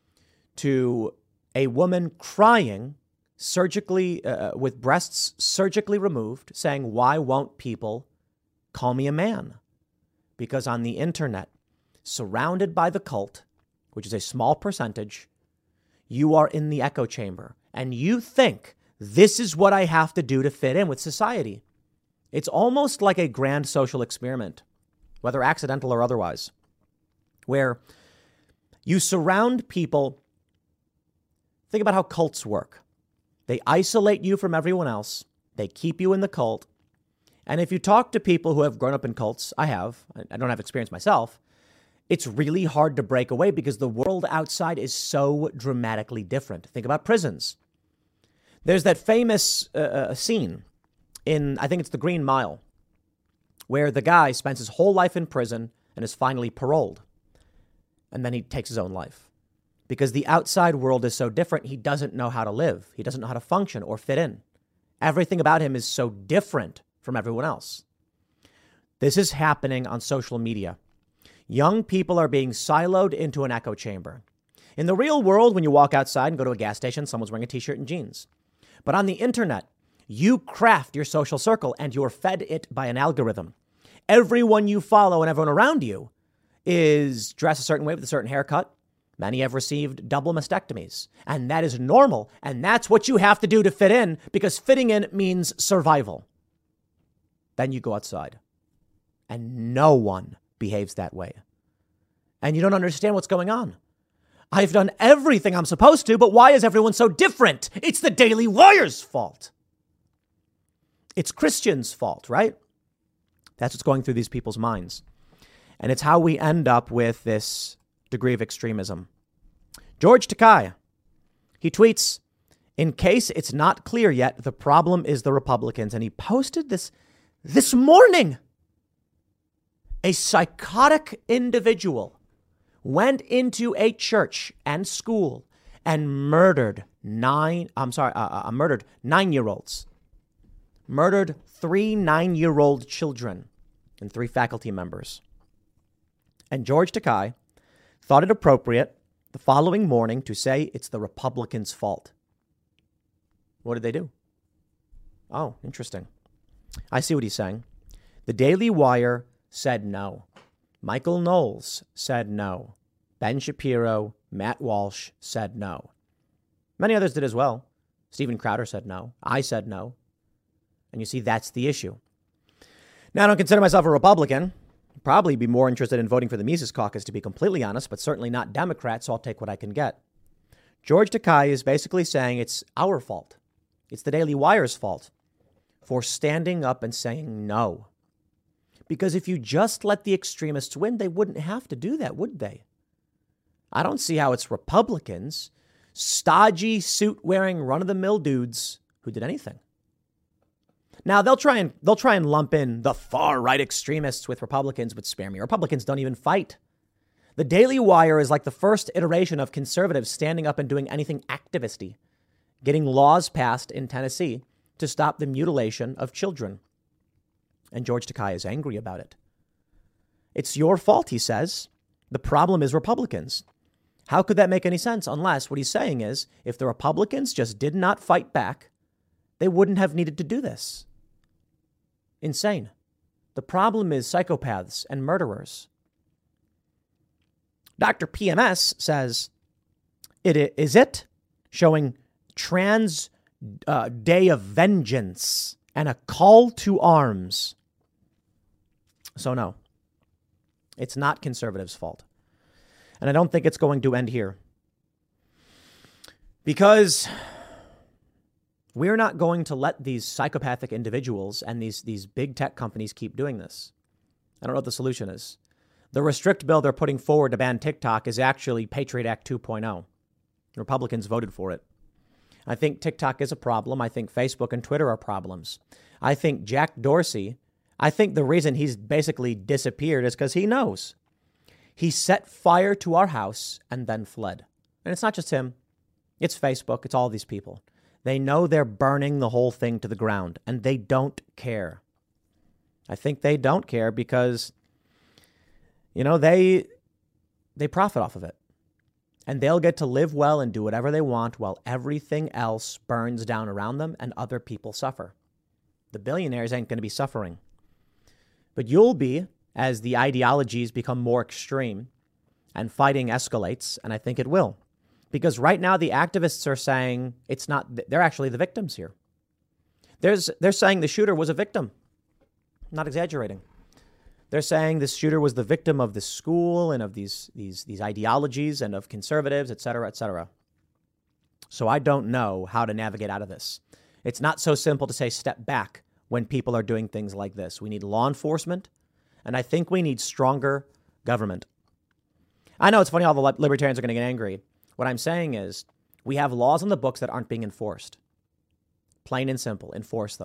to a woman crying surgically uh, with breasts surgically removed, saying, why won't people call me a man? Because on the internet, surrounded by the cult, which is a small percentage, you are in the echo chamber and you think this is what I have to do to fit in with society. It's almost like a grand social experiment, whether accidental or otherwise, where you surround people. Think about how cults work. They isolate you from everyone else. They keep you in the cult. And if you talk to people who have grown up in cults, I have, I don't have experience myself, it's really hard to break away because the world outside is so dramatically different. Think about prisons. There's that famous uh, scene in, I think it's the Green Mile, where the guy spends his whole life in prison and is finally paroled. And then he takes his own life. Because the outside world is so different, he doesn't know how to live. He doesn't know how to function or fit in. Everything about him is so different from everyone else. This is happening on social media. Young people are being siloed into an echo chamber. In the real world, when you walk outside and go to a gas station, someone's wearing a t-shirt and jeans. But on the internet, you craft your social circle and you're fed it by an algorithm. Everyone you follow and everyone around you is dressed a certain way with a certain haircut. Many have received double mastectomies, and that is normal. And that's what you have to do to fit in, because fitting in means survival. Then you go outside, and no one behaves that way. And you don't understand what's going on. I've done everything I'm supposed to, but why is everyone so different? It's the Daily Wire's fault. It's Christians' fault, right? That's what's going through these people's minds. And it's how we end up with this degree of extremism. George Takei, he tweets, in case it's not clear yet, the problem is the Republicans. And he posted this this morning. A psychotic individual went into a church and school and murdered nine, I'm sorry, uh, uh, murdered nine-year-olds. Murdered three nine-year-old children and three faculty members. And George Takei thought it appropriate the following morning to say it's the Republicans' fault. What did they do? Oh, interesting. I see what he's saying. The Daily Wire said no. Michael Knowles said no. Ben Shapiro, Matt Walsh said no. Many others did as well. Steven Crowder said no. I said no. And you see, that's the issue. Now, I don't consider myself a Republican. I'd probably be more interested in voting for the Mises Caucus, to be completely honest, but certainly not Democrat, so I'll take what I can get. George Takei is basically saying it's our fault. It's the Daily Wire's fault for standing up and saying no. Because if you just let the extremists win, they wouldn't have to do that, would they? I don't see how it's Republicans, stodgy, suit-wearing, run-of-the-mill dudes who did anything. Now, they'll try and they'll try and lump in the far-right extremists with Republicans, but spare me. Republicans don't even fight. The Daily Wire is like the first iteration of conservatives standing up and doing anything activisty, getting laws passed in Tennessee to stop the mutilation of children. And George Takei is angry about it. It's your fault, he says. The problem is Republicans. How could that make any sense? Unless what he's saying is, if the Republicans just did not fight back, they wouldn't have needed to do this. Insane. The problem is psychopaths and murderers. Doctor P M S says, "It is it showing trans uh, day of vengeance and a call to arms." So no, it's not conservatives' fault. And I don't think it's going to end here. Because we're not going to let these psychopathic individuals and these, these big tech companies keep doing this. I don't know what the solution is. The restrict bill they're putting forward to ban TikTok is actually Patriot Act two point oh. Republicans voted for it. I think TikTok is a problem. I think Facebook and Twitter are problems. I think Jack Dorsey, I think the reason he's basically disappeared is because he knows. He set fire to our house and then fled. And it's not just him. It's Facebook. It's all these people. They know they're burning the whole thing to the ground, and they don't care. I think they don't care because, you know, they they profit off of it. And they'll get to live well and do whatever they want while everything else burns down around them and other people suffer. The billionaires ain't going to be suffering. But you'll be, as the ideologies become more extreme and fighting escalates, and I think it will. Because right now the activists are saying it's not, they're actually the victims here. There's, they're saying the shooter was a victim. I'm not exaggerating. They're saying this shooter was the victim of this school and of these, these, these ideologies and of conservatives, et cetera, et cetera. So I don't know how to navigate out of this. It's not so simple to say step back when people are doing things like this. We need law enforcement, and I think we need stronger government. I know it's funny, all the libertarians are going to get angry. What I'm saying is we have laws on the books that aren't being enforced. Plain and simple, enforce them.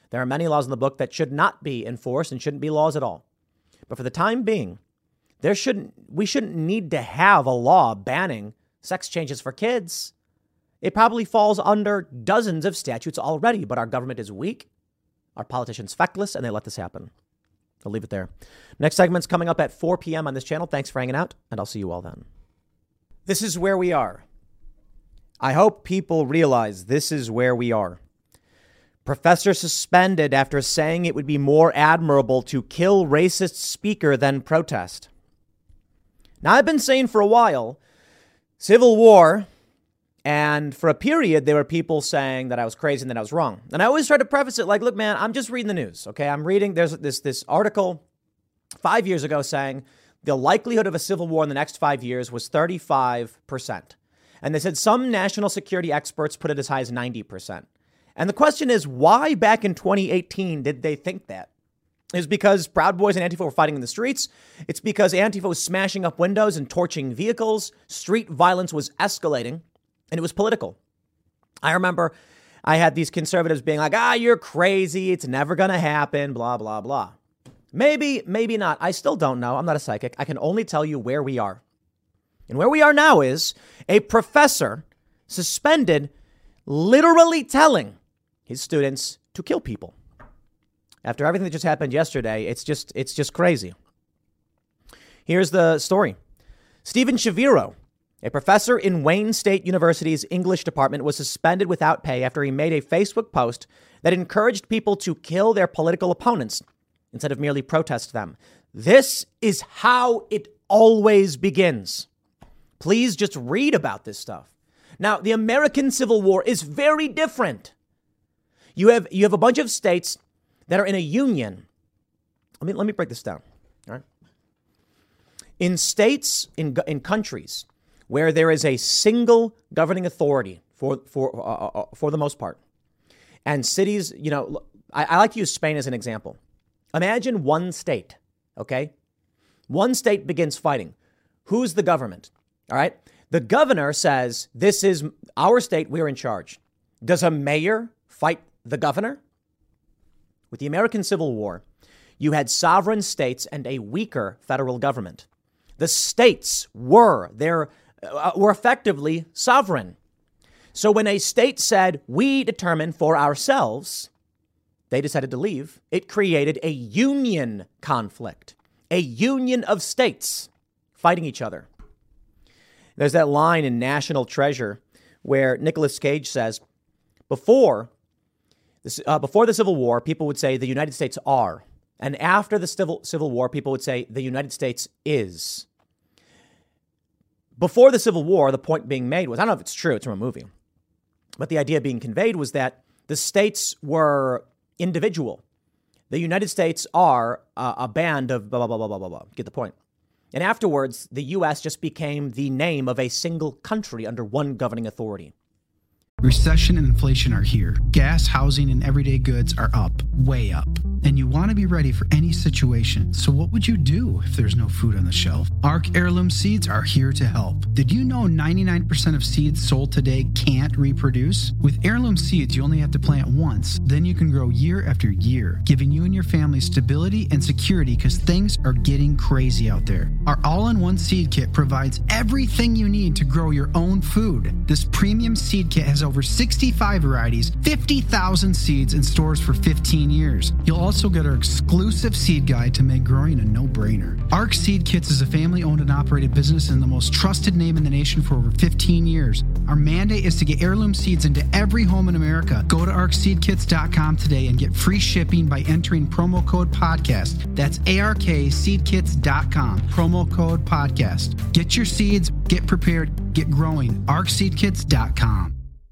There are many laws in the book that should not be enforced and shouldn't be laws at all. But for the time being, there shouldn't we shouldn't need to have a law banning sex changes for kids. It probably falls under dozens of statutes already, but our government is weak, our politicians feckless, and they let this happen. I'll leave it there. Next segment's coming up at four p.m. on this channel. Thanks for hanging out, and I'll see you all then. This is where we are. I hope people realize this is where we are. Professor suspended after saying it would be more admirable to kill racist speaker than protest. Now, I've been saying for a while, civil war, and for a period, there were people saying that I was crazy and that I was wrong. And I always try to preface it like, look, man, I'm just reading the news. OK, I'm reading. There's this this article five years ago saying the likelihood of a civil war in the next five years was thirty-five percent. And they said some national security experts put it as high as ninety percent. And the question is, why back in twenty eighteen did they think that? It's because Proud Boys and Antifa were fighting in the streets. It's because Antifa was smashing up windows and torching vehicles. Street violence was escalating, and it was political. I remember I had these conservatives being like, ah, you're crazy. It's never going to happen, blah, blah, blah. Maybe, maybe not. I still don't know. I'm not a psychic. I can only tell you where we are. And where we are now is a professor suspended, literally telling his students to kill people. After everything that just happened yesterday, it's just it's just crazy. Here's the story. Stephen Shaviro, a professor in Wayne State University's English department, was suspended without pay after he made a Facebook post that encouraged people to kill their political opponents instead of merely protest them. This is how it always begins. Please just read about this stuff. Now, the American Civil War is very different. You have you have a bunch of states that are in a union. Let me let me break this down. All right. In states, in in countries where there is a single governing authority for for uh, for the most part, and cities, you know, I, I like to use Spain as an example. Imagine one state, okay? One state begins fighting. Who's the government? All right. The governor says, this is our state. We're in charge. Does a mayor fight the governor? With the American Civil War, you had sovereign states and a weaker federal government. The states were there uh, were effectively sovereign. So when a state said, we determine for ourselves, they decided to leave. It created a union conflict, a union of states fighting each other. There's that line in National Treasure where Nicolas Cage says, before this, uh, before the Civil War, people would say the United States are. And after the Civil, Civil War, people would say the United States is. Before the Civil War, the point being made was, I don't know if it's true, it's from a movie, but the idea being conveyed was that the states were individual. The United States are uh, a band of blah, blah, blah, blah, blah, blah. Get the point. And afterwards, the U S just became the name of a single country under one governing authority. Recession and inflation are here. Gas, housing, and everyday goods are up, way up. And you want to be ready for any situation. So what would you do if there's no food on the shelf? Ark Heirloom Seeds are here to help. Did you know ninety-nine percent of seeds sold today can't reproduce? With Heirloom Seeds, you only have to plant once. Then you can grow year after year, giving you and your family stability and security because things are getting crazy out there. Our all-in-one seed kit provides everything you need to grow your own food. This premium seed kit has over sixty-five varieties, fifty thousand seeds in stores for fifteen years. You'll also get our exclusive seed guide to make growing a no-brainer. Ark Seed Kits is a family-owned and operated business and the most trusted name in the nation for over fifteen years. Our mandate is to get heirloom seeds into every home in America. Go to ark seed kits dot com today and get free shipping by entering promo code podcast. That's A R K seed kits dot com, promo code podcast. Get your seeds, get prepared, get growing. ark seed kits dot com.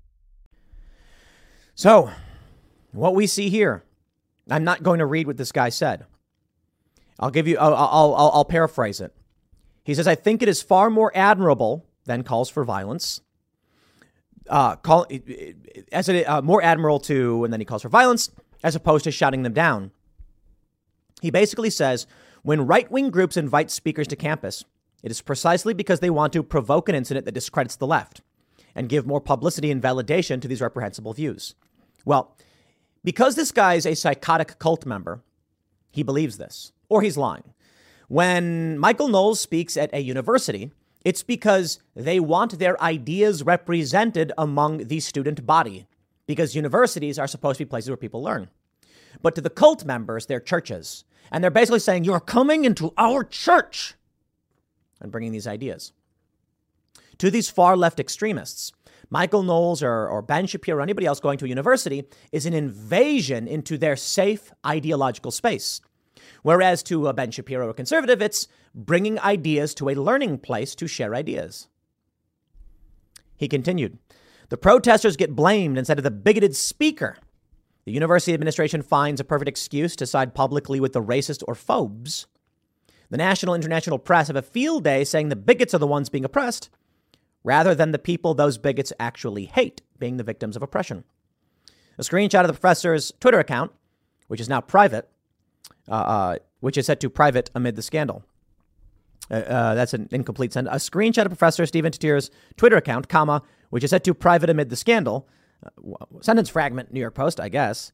So, what we see here, I'm not going to read what this guy said. I'll give you, I'll, I'll, I'll, I'll paraphrase it. He says, I think it is far more admirable than calls for violence. Uh, call as a uh, more admirable to, and then he calls for violence, as opposed to shouting them down. He basically says, when right-wing groups invite speakers to campus, it is precisely because they want to provoke an incident that discredits the left and give more publicity and validation to these reprehensible views. Well, Because this guy's a psychotic cult member, he believes this, or he's lying. When Michael Knowles speaks at a university, it's because they want their ideas represented among the student body, because universities are supposed to be places where people learn. But to the cult members, they're churches. And they're basically saying, you're coming into our church and bringing these ideas. To these far left extremists, Michael Knowles or, or Ben Shapiro or anybody else going to a university is an invasion into their safe ideological space. Whereas to a Ben Shapiro or conservative, it's bringing ideas to a learning place to share ideas. He continued, the protesters get blamed instead of the bigoted speaker. The university administration finds a perfect excuse to side publicly with the racist or phobes. The national and international press have a field day saying the bigots are the ones being oppressed, rather than the people those bigots actually hate being the victims of oppression. A screenshot of the professor's Twitter account, which is now private, uh, uh, which is set to private amid the scandal. Uh, uh, that's an incomplete sentence. A screenshot of Professor Stephen Titier's Twitter account, comma, which is set to private amid the scandal. Uh, sentence fragment, New York Post, I guess.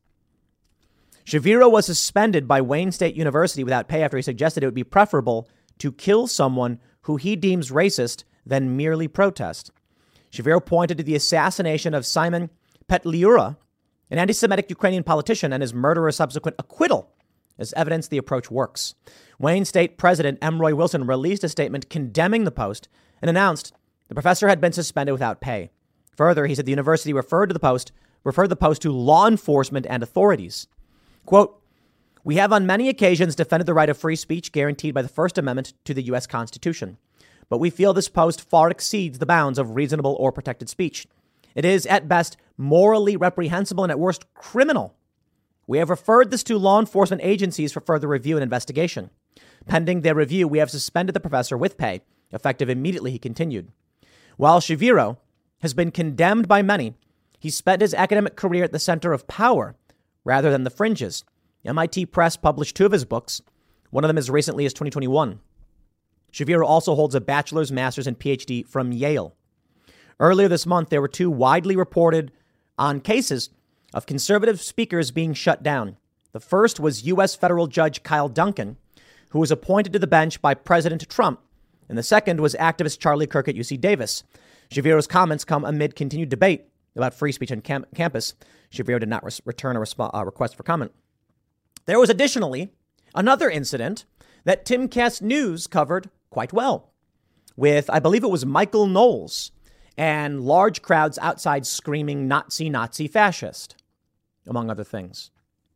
Shaviro was suspended by Wayne State University without pay after he suggested it would be preferable to kill someone who he deems racist than merely protest. Shaviro pointed to the assassination of Simon Petliura, an anti-Semitic Ukrainian politician, and his murderer's subsequent acquittal as evidence the approach works. Wayne State President M. Roy Wilson released a statement condemning the post and announced the professor had been suspended without pay. Further, he said the university referred to the post, referred the post to law enforcement and authorities. Quote, we have on many occasions defended the right of free speech guaranteed by the First Amendment to the U S Constitution. But we feel this post far exceeds the bounds of reasonable or protected speech. It is, at best, morally reprehensible and at worst, criminal. We have referred this to law enforcement agencies for further review and investigation. Pending their review, we have suspended the professor with pay, effective immediately, he continued. While Shaviro has been condemned by many, he spent his academic career at the center of power rather than the fringes. M I T Press published two of his books, one of them as recently as twenty twenty-one. Shaviro also holds a bachelor's, master's, and P H D from Yale. Earlier this month, there were two widely reported on cases of conservative speakers being shut down. The first was U S federal judge Kyle Duncan, who was appointed to the bench by President Trump. And the second was activist Charlie Kirk at U C Davis. Shaviro's comments come amid continued debate about free speech on cam- campus. Shaviro did not res- return a resp- uh, request for comment. There was additionally another incident that Timcast News covered quite well, with, I believe it was Michael Knowles and large crowds outside screaming Nazi, Nazi, fascist, among other things.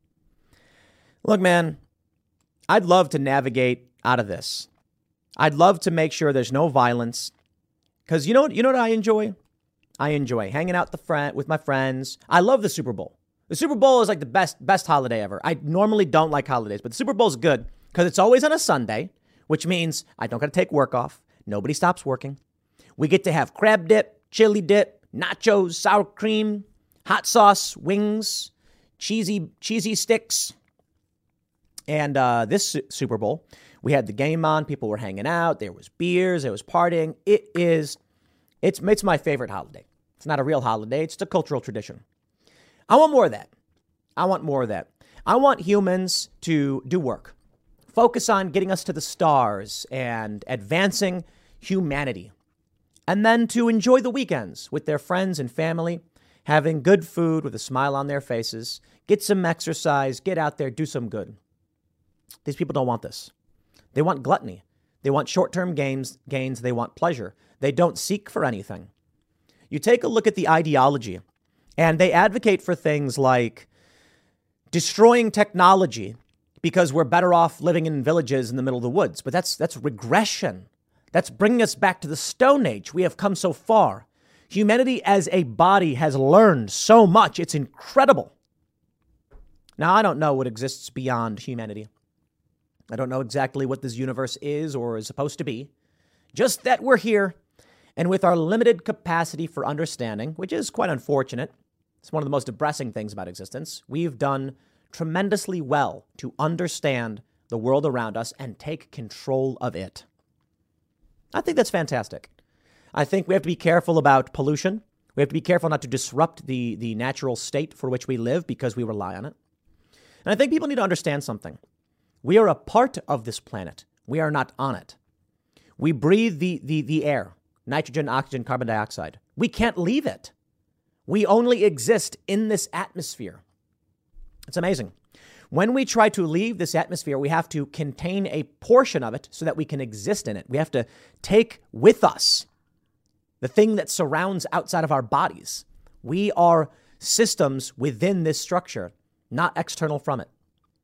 Look, man, I'd love to navigate out of this. I'd love to make sure there's no violence, because you know, you know what I enjoy? I enjoy hanging out the friend with my friends. I love the Super Bowl. The Super Bowl is like the best, best holiday ever. I normally don't like holidays, but the Super Bowl is good because it's always on a Sunday, which means I don't got to take work off. Nobody stops working. We get to have crab dip, chili dip, nachos, sour cream, hot sauce, wings, cheesy, cheesy sticks. And uh, this Super Bowl, we had the game on. People were hanging out. There was beers. There was partying. It is, it's, it's my favorite holiday. It's not a real holiday. It's a cultural tradition. I want more of that. I want more of that. I want humans to do work. Focus on getting us to the stars and advancing humanity. And then to enjoy the weekends with their friends and family, having good food with a smile on their faces, get some exercise, get out there, do some good. These people don't want this. They want gluttony. They want short-term gains, gains. They want pleasure. They don't seek for anything. You take a look at the ideology, and they advocate for things like destroying technology because we're better off living in villages in the middle of the woods. But that's that's regression. That's bringing us back to the Stone Age. We have come so far. Humanity as a body has learned so much. It's incredible. Now, I don't know what exists beyond humanity. I don't know exactly what this universe is or is supposed to be. Just that we're here. And with our limited capacity for understanding, which is quite unfortunate, it's one of the most depressing things about existence, we've done tremendously well to understand the world around us and take control of it. I think that's fantastic. I think we have to be careful about pollution. We have to be careful not to disrupt the, the natural state for which we live because we rely on it. And I think people need to understand something. We are a part of this planet. We are not on it. We breathe the, the, the air, nitrogen, oxygen, carbon dioxide. We can't leave it. We only exist in this atmosphere. It's amazing. When we try to leave this atmosphere, we have to contain a portion of it so that we can exist in it. We have to take with us the thing that surrounds outside of our bodies. We are systems within this structure, not external from it.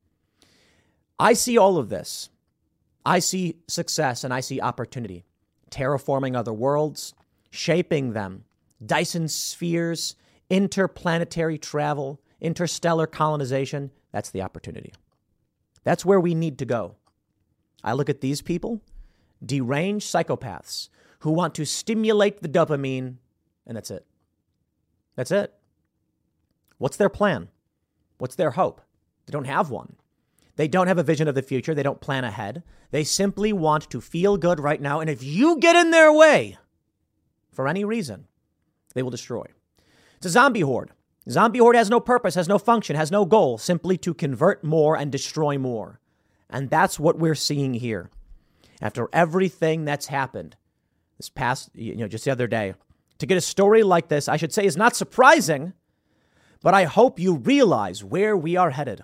I see all of this. I see success and I see opportunity. Terraforming other worlds, shaping them, Dyson spheres, interplanetary travel, interstellar colonization. That's the opportunity. That's where we need to go. I look at these people, deranged psychopaths who want to stimulate the dopamine, and that's it. That's it. What's their plan? What's their hope? They don't have one. They don't have a vision of the future. They don't plan ahead. They simply want to feel good right now. And if you get in their way for any reason, they will destroy. It's a zombie horde. Zombie horde has no purpose, has no function, has no goal, simply to convert more and destroy more. And that's what we're seeing here. After everything that's happened this past, you know, just the other day, to get a story like this, I should say, is not surprising, but I hope you realize where we are headed.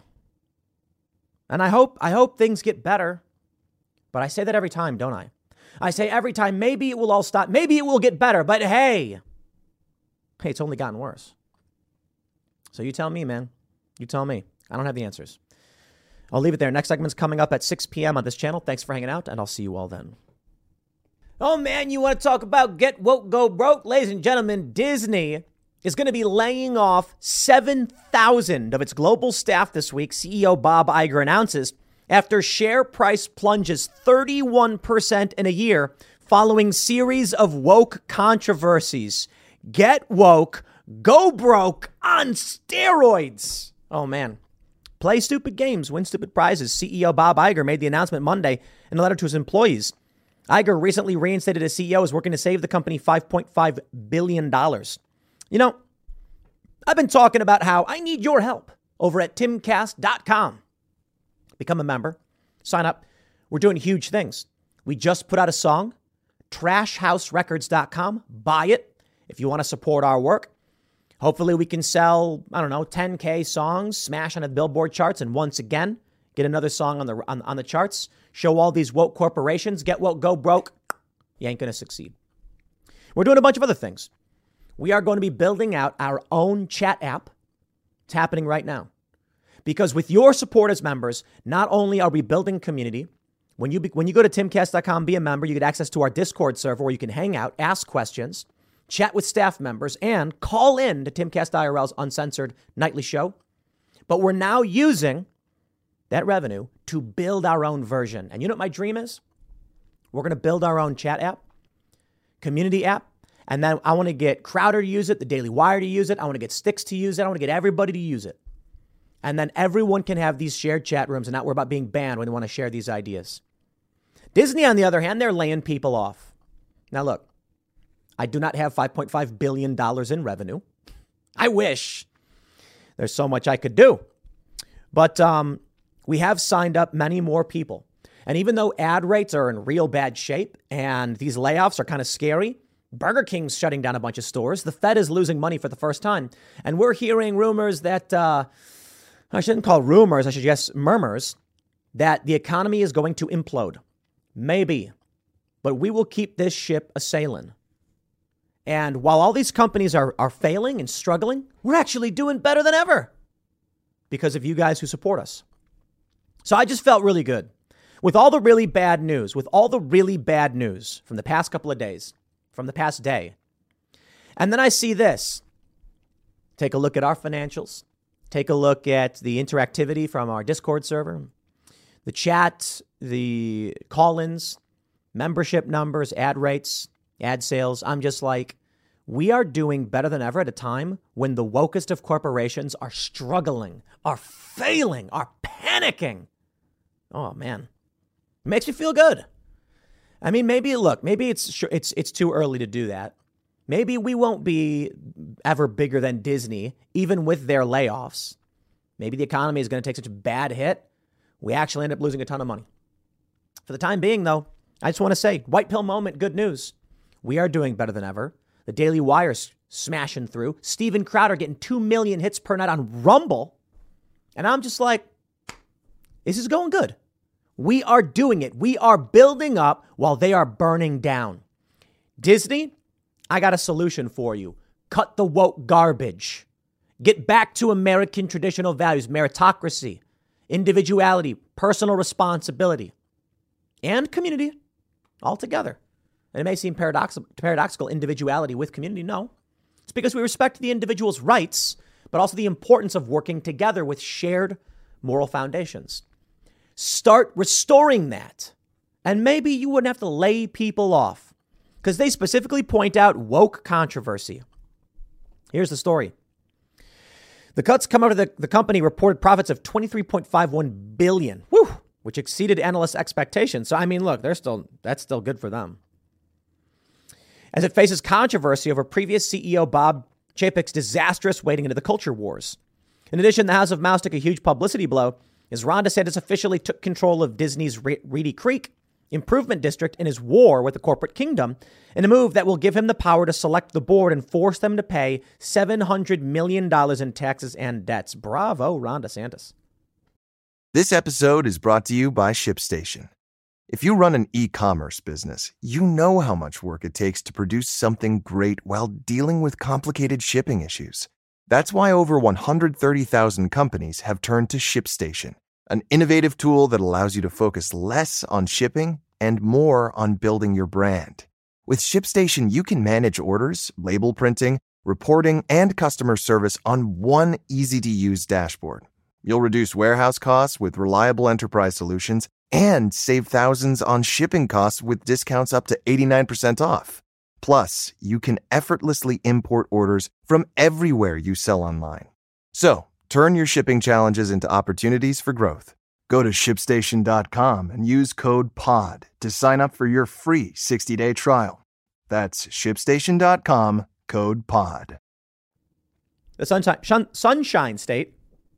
And I hope, I hope things get better. But I say that every time, don't I? I say every time, maybe it will all stop. Maybe it will get better. But hey, hey, it's only gotten worse. So you tell me, man. You tell me. I don't have the answers. I'll leave it there. Next segment's coming up at six p.m. on this channel. Thanks for hanging out, and I'll see you all then. Oh, man, you want to talk about get woke, go broke? Ladies and gentlemen, Disney is going to be laying off seven thousand of its global staff this week, C E O Bob Iger announces, after share price plunges thirty-one percent in a year following series of woke controversies. Get woke, go broke on steroids. Oh, man. Play stupid games, win stupid prizes. C E O Bob Iger made the announcement Monday in a letter to his employees. Iger recently reinstated as C E O, is working to save the company five point five billion dollars. You know, I've been talking about how I need your help over at timcast dot com. Become a member. Sign up. We're doing huge things. We just put out a song, trash house records dot com. Buy it if you want to support our work. Hopefully we can sell, I don't know, ten K songs, smash on the Billboard charts, and once again, get another song on the on, on the charts. Show all these woke corporations, get woke, go broke. You ain't going to succeed. We're doing a bunch of other things. We are going to be building out our own chat app. It's happening right now. Because with your support as members, not only are we building community, when you be, when you go to timcast dot com, be a member, you get access to our Discord server where you can hang out, ask questions, chat with staff members, and call in to Timcast I R L's uncensored nightly show. But we're now using that revenue to build our own version. And you know what my dream is? We're going to build our own chat app, community app. And then I want to get Crowder to use it, the Daily Wire to use it. I want to get Sticks to use it. I want to get everybody to use it. And then everyone can have these shared chat rooms and not worry about being banned when they want to share these ideas. Disney, on the other hand, they're laying people off. Now, look, I do not have five point five billion dollars in revenue. I wish. There's so much I could do. But um, we have signed up many more people. And even though ad rates are in real bad shape and these layoffs are kind of scary, Burger King's shutting down a bunch of stores. The Fed is losing money for the first time. And we're hearing rumors that, uh, I shouldn't call rumors, I should guess murmurs, that the economy is going to implode. Maybe. But we will keep this ship a-sailing. And while all these companies are, are failing and struggling, we're actually doing better than ever because of you guys who support us. So I just felt really good. With all the really bad news, with all the really bad news from the past couple of days, from the past day. And then I see this. Take a look at our financials. Take a look at the interactivity from our Discord server, the chat, the call-ins, membership numbers, ad rates, ad sales. I'm just like, we are doing better than ever at a time when the wokest of corporations are struggling, are failing, are panicking. Oh, man. It makes me feel good. I mean, maybe, look, maybe it's it's it's too early to do that. Maybe we won't be ever bigger than Disney, even with their layoffs. Maybe the economy is going to take such a bad hit, we actually end up losing a ton of money. For the time being, though, I just want to say, white pill moment, good news. We are doing better than ever. The Daily Wire's smashing through. Steven Crowder getting two million hits per night on Rumble. And I'm just like, this is going good. We are doing it. We are building up while they are burning down. Disney, I got a solution for you. Cut the woke garbage. Get back to American traditional values, meritocracy, individuality, personal responsibility, and community all together. And it may seem paradoxical, paradoxical, individuality with community. No, it's because we respect the individual's rights, but also the importance of working together with shared moral foundations. Start restoring that. And maybe you wouldn't have to lay people off because they specifically point out woke controversy. Here's the story. The cuts come out of the, the company reported profits of twenty-three point five one billion dollars, whew, which exceeded analysts' expectations. So, I mean, look, they're still that's still good for them. As it faces controversy over previous C E O Bob Chapek's disastrous wading into the culture wars. In addition, the House of Mouse took a huge publicity blow as Ron DeSantis officially took control of Disney's Re- Reedy Creek Improvement District in his war with the corporate kingdom, in a move that will give him the power to select the board and force them to pay seven hundred million dollars in taxes and debts. Bravo, Ron DeSantis. This episode is brought to you by ShipStation. If you run an e-commerce business, you know how much work it takes to produce something great while dealing with complicated shipping issues. That's why over one hundred thirty thousand companies have turned to ShipStation, an innovative tool that allows you to focus less on shipping and more on building your brand. With ShipStation, you can manage orders, label printing, reporting, and customer service on one easy-to-use dashboard. You'll reduce warehouse costs with reliable enterprise solutions and save thousands on shipping costs with discounts up to eighty-nine percent off. Plus, you can effortlessly import orders from everywhere you sell online. So, turn your shipping challenges into opportunities for growth. Go to ship station dot com and use code P O D to sign up for your free sixty-day trial. That's ship station dot com, code P O D. The Sunshine, Sunshine State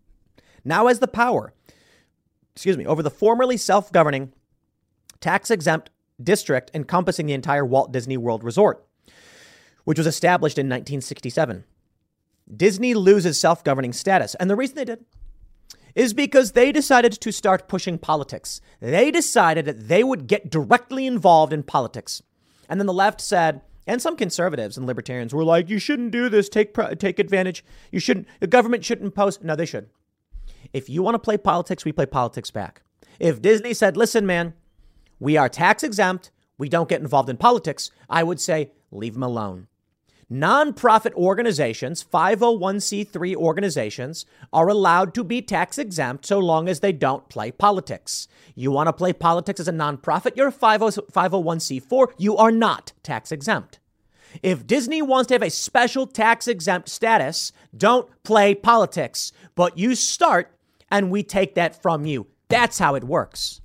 now has the power, excuse me, over the formerly self-governing tax-exempt district encompassing the entire Walt Disney World Resort, which was established in nineteen sixty-seven. Disney loses self-governing status. And the reason they did is because they decided to start pushing politics. They decided that they would get directly involved in politics. And then the left said, and some conservatives and libertarians were like, you shouldn't do this. Take take advantage. You shouldn't. The government shouldn't impose. No, they should. If you want to play politics, we play politics back. If Disney said, listen, man, we are tax exempt, we don't get involved in politics, I would say, leave them alone. Nonprofit organizations, five oh one c three organizations, are allowed to be tax exempt so long as they don't play politics. You want to play politics as a nonprofit, you're a five oh one c four, you are not tax exempt. If Disney wants to have a special tax exempt status, don't play politics, but you start and we take that from you. That's how it works.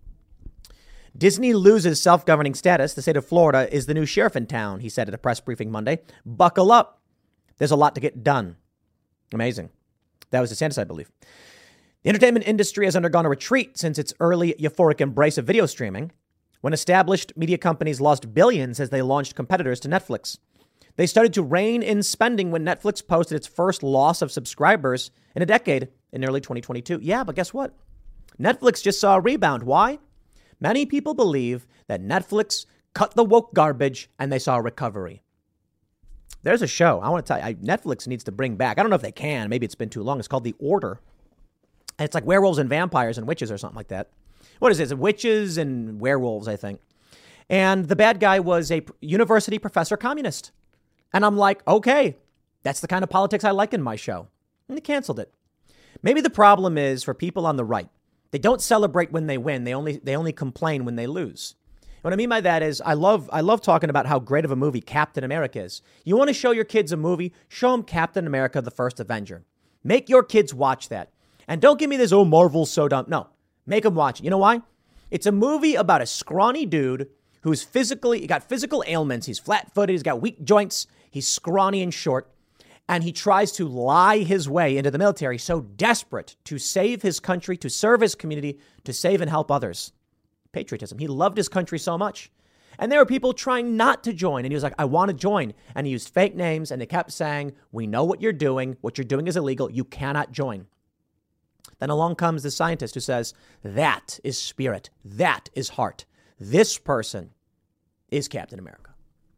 Disney loses self-governing status. The state of Florida is the new sheriff in town, he said at a press briefing Monday. Buckle up. There's a lot to get done. Amazing. That was DeSantis, I believe. The entertainment industry has undergone a retreat since its early euphoric embrace of video streaming, when established media companies lost billions as they launched competitors to Netflix. They started to rein in spending when Netflix posted its first loss of subscribers in a decade in early twenty twenty-two. Yeah, but guess what? Netflix just saw a rebound. Why? Many people believe that Netflix cut the woke garbage and they saw a recovery. There's a show I want to tell you, Netflix needs to bring back. I don't know if they can. Maybe it's been too long. It's called The Order. And it's like werewolves and vampires and witches or something like that. What is it? It's witches and werewolves, I think. And the bad guy was a university professor communist. And I'm like, okay, that's the kind of politics I like in my show. And they canceled it. Maybe the problem is for people on the right. They don't celebrate when they win. They only they only complain when they lose. What I mean by that is I love I love talking about how great of a movie Captain America is. You want to show your kids a movie? Show them Captain America, the First Avenger. Make your kids watch that. And don't give me this, oh, Marvel's so dumb. No, make them watch it. You know why? It's a movie about a scrawny dude who's physically, he got physical ailments. He's flat-footed. He's got weak joints. He's scrawny and short. And he tries to lie his way into the military, so desperate to save his country, to serve his community, to save and help others. Patriotism. He loved his country so much. And there were people trying not to join. And he was like, I want to join. And he used fake names. And they kept saying, we know what you're doing. What you're doing is illegal. You cannot join. Then along comes the scientist who says, that is spirit. That is heart. This person is Captain America.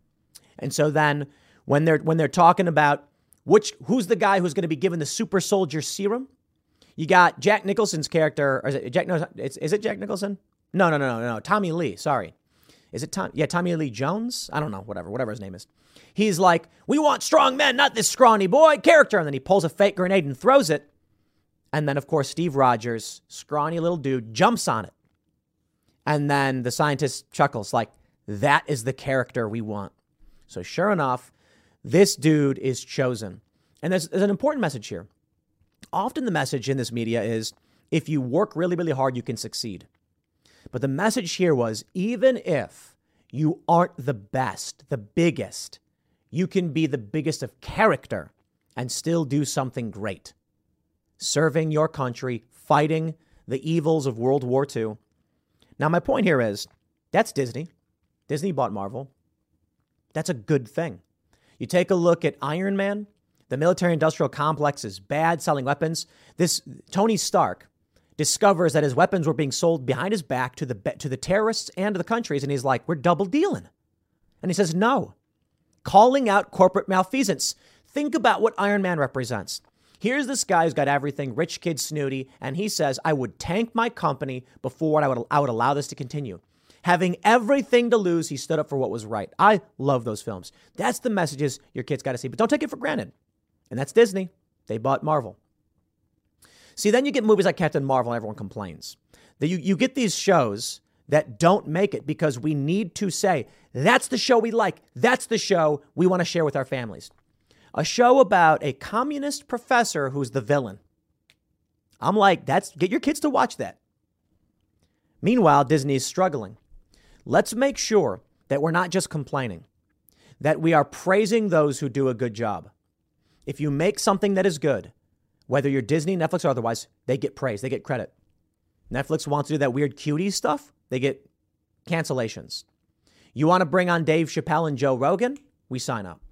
And so then when they're when they're talking about which who's the guy who's going to be given the super soldier serum, you got Jack Nicholson's character. Or is it Jack? No, is, is it Jack Nicholson? No, no, no, no, no. Tommy Lee. Sorry. Is it Tom? Yeah, Tommy Lee Jones? I don't know. Whatever. Whatever his name is. He's like, we want strong men, not this scrawny boy character. And then he pulls a fake grenade and throws it. And then, of course, Steve Rogers, scrawny little dude, jumps on it. And then the scientist chuckles like, that is the character we want. So sure enough, this dude is chosen. And there's, there's an important message here. Often the message in this media is, if you work really, really hard, you can succeed. But the message here was, even if you aren't the best, the biggest, you can be the biggest of character and still do something great. Serving your country, fighting the evils of World War Two. Now, my point here is, that's Disney. Disney bought Marvel. That's a good thing. You take a look at Iron Man. The military-industrial complex is bad, selling weapons. This Tony Stark discovers that his weapons were being sold behind his back to the to the terrorists and to the countries, and he's like, we're double dealing. And he says, no. Calling out corporate malfeasance. Think about what Iron Man represents. Here's this guy who's got everything, rich kid snooty, and he says, I would tank my company before I would, I would allow this to continue. Having everything to lose, he stood up for what was right. I love those films. That's the messages your kids got to see, but don't take it for granted. And that's Disney. They bought Marvel. See, then you get movies like Captain Marvel and everyone complains. That you, you get these shows that don't make it because we need to say, that's the show we like. That's the show we want to share with our families. A show about a communist professor who's the villain. I'm like, that's get your kids to watch that. Meanwhile, Disney is struggling. Let's make sure that we're not just complaining, that we are praising those who do a good job. If you make something that is good, whether you're Disney, Netflix, or otherwise, they get praise, they get credit. Netflix wants to do that weird cutie stuff, they get cancellations. You want to bring on Dave Chappelle and Joe Rogan? We sign up.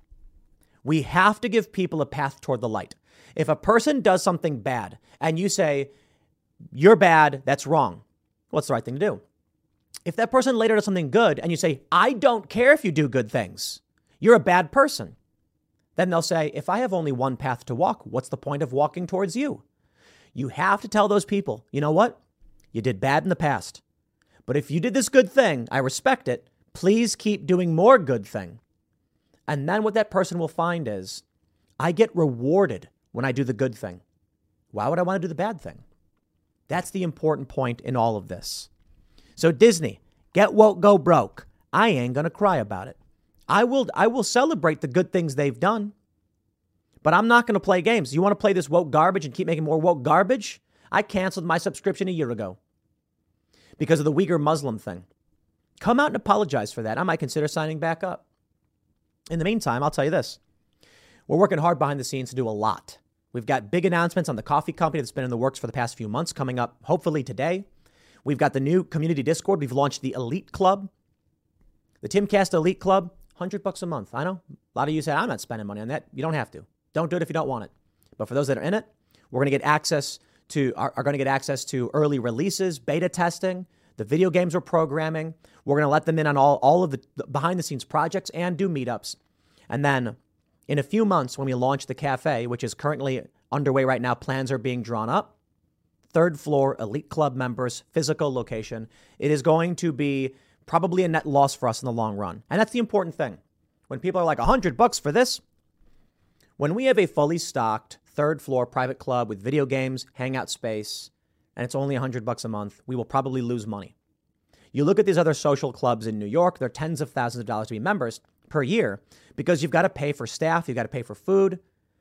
We have to give people a path toward the light. If a person does something bad and you say, you're bad, that's wrong, what's the right thing to do? If that person later does something good and you say, I don't care if you do good things, you're a bad person, then they'll say, if I have only one path to walk, what's the point of walking towards you? You have to tell those people, you know what? You did bad in the past. But if you did this good thing, I respect it. Please keep doing more good thing. And then what that person will find is, I get rewarded when I do the good thing. Why would I want to do the bad thing? That's the important point in all of this. So Disney, get woke, go broke. I ain't going to cry about it. I will I will celebrate the good things they've done. But I'm not going to play games. You want to play this woke garbage and keep making more woke garbage? I canceled my subscription a year ago because of the Uyghur Muslim thing. Come out and apologize for that. I might consider signing back up. In the meantime, I'll tell you this. We're working hard behind the scenes to do a lot. We've got big announcements on the coffee company that's been in the works for the past few months coming up, hopefully today. We've got the new community Discord. We've launched the Elite Club. The Timcast Elite Club, one hundred bucks a month. I know. A lot of you say, I'm not spending money on that. You don't have to. Don't do it if you don't want it. But for those that are in it, we're going to get access to, are, are going to get access to early releases, beta testing, the video games we're programming. We're going to let them in on all, all of the behind the scenes projects and do meetups. And then in a few months, when we launch the cafe, which is currently underway right now, plans are being drawn up. Third floor, Elite Club members, physical location. It is going to be probably a net loss for us in the long run. And that's the important thing. When people are like, a hundred bucks for this. When we have a fully stocked third floor private club with video games, hangout space, and it's only a hundred bucks a month, we will probably lose money. You look at these other social clubs in New York, they're tens of thousands of dollars to be members per year because you've got to pay for staff, you've got to pay for food.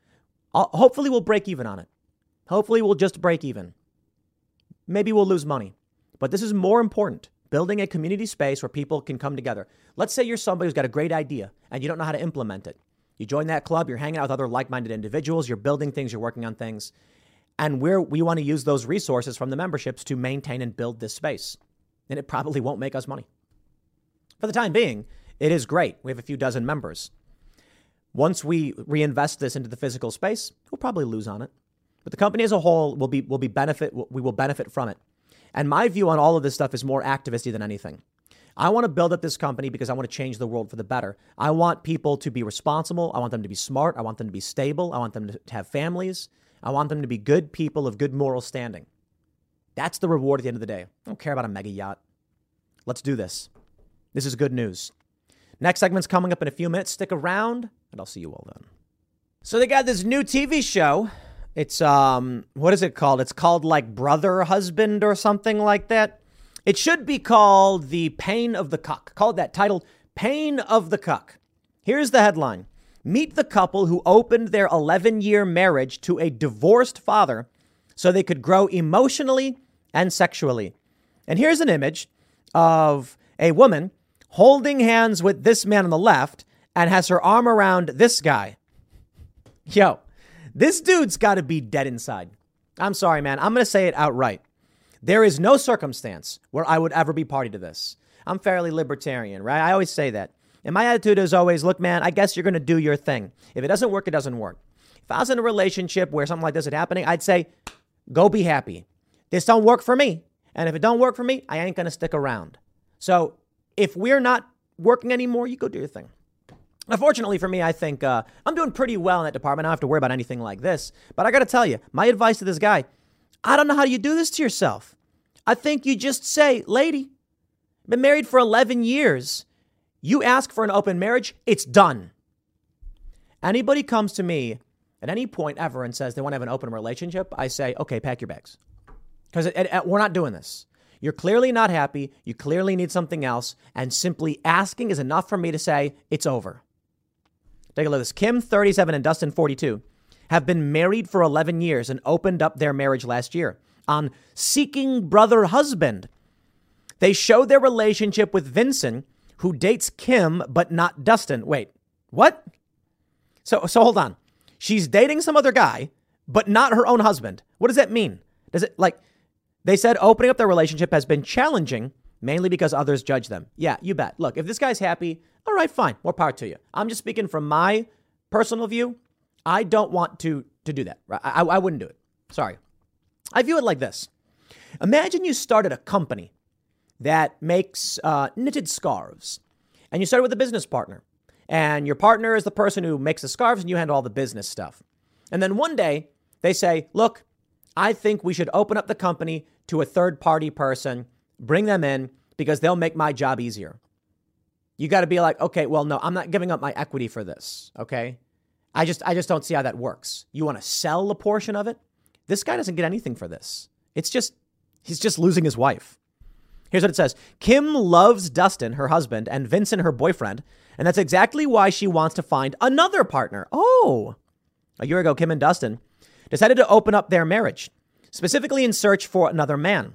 I'll, hopefully we'll break even on it. Hopefully we'll just break even. Maybe we'll lose money. But this is more important building a community space where people can come together. Let's say you're somebody who's got a great idea and you don't know how to implement it. You join that club, you're hanging out with other like-minded individuals, you're building things, you're working on things. And we're, we want to use those resources from the memberships to maintain and build this space. And it probably won't make us money. For the time being, it is great. We have a few dozen members. Once we reinvest this into the physical space, we'll probably lose on it. But the company as a whole will be will be benefit. We will benefit from it. And my view on all of this stuff is more activisty than anything. I want to build up this company because I want to change the world for the better. I want people to be responsible. I want them to be smart. I want them to be stable. I want them to have families. I want them to be good people of good moral standing. That's the reward at the end of the day. I don't care about a mega yacht. Let's do this. This is good news. Next segment's coming up in a few minutes. Stick around, and I'll see you all then. So they got this new T V show. It's, um, what is it called? It's called like Brother Husband or something like that. It should be called The Pain of the Cuck. Called that, titled Pain of the Cuck. Here's the headline. Meet the couple who opened their eleven-year marriage to a divorced father so they could grow emotionally and sexually. And here's an image of a woman holding hands with this man on the left and has her arm around this guy. Yo, this dude's got to be dead inside. I'm sorry, man. I'm going to say it outright. There is no circumstance where I would ever be party to this. I'm fairly libertarian, right? I always say that. And my attitude is always, look, man, I guess you're going to do your thing. If it doesn't work, it doesn't work. If I was in a relationship where something like this is happening, I'd say, go be happy. This don't work for me. And if it don't work for me, I ain't going to stick around. So if we're not working anymore, you go do your thing. Unfortunately for me, I think uh, I'm doing pretty well in that department. I don't have to worry about anything like this. But I got to tell you, my advice to this guy, I don't know how you do this to yourself. I think you just say, lady, been married for eleven years. You ask for an open marriage, it's done. Anybody comes to me at any point ever and says they want to have an open relationship, I say, okay, pack your bags. Because we're not doing this. You're clearly not happy. You clearly need something else. And simply asking is enough for me to say it's over. Take a look at this. Kim, thirty-seven, and Dustin, forty-two, have been married for eleven years and opened up their marriage last year on Seeking Brother Husband. They show their relationship with Vincent, who dates Kim, but not Dustin. Wait, what? So, so hold on. She's dating some other guy, but not her own husband. What does that mean? Does it, like, they said opening up their relationship has been challenging, mainly because others judge them. Yeah, you bet. Look, if this guy's happy, all right, fine. More power to you. I'm just speaking from my personal view. I don't want to, to do that. Right? I, I wouldn't do it. Sorry. I view it like this. Imagine you started a company that makes uh, knitted scarves, and you started with a business partner, and your partner is the person who makes the scarves and you handle all the business stuff. And then one day they say, look, I think we should open up the company to a third party person, bring them in because they'll make my job easier. You got to be like, okay, well, no, I'm not giving up my equity for this. Okay. I just, I just don't see how that works. You want to sell a portion of it? This guy doesn't get anything for this. It's just, he's just losing his wife. Here's what it says. Kim loves Dustin, her husband, and Vincent, her boyfriend. And that's exactly why she wants to find another partner. Oh, a year ago, Kim and Dustin decided to open up their marriage, specifically in search for another man.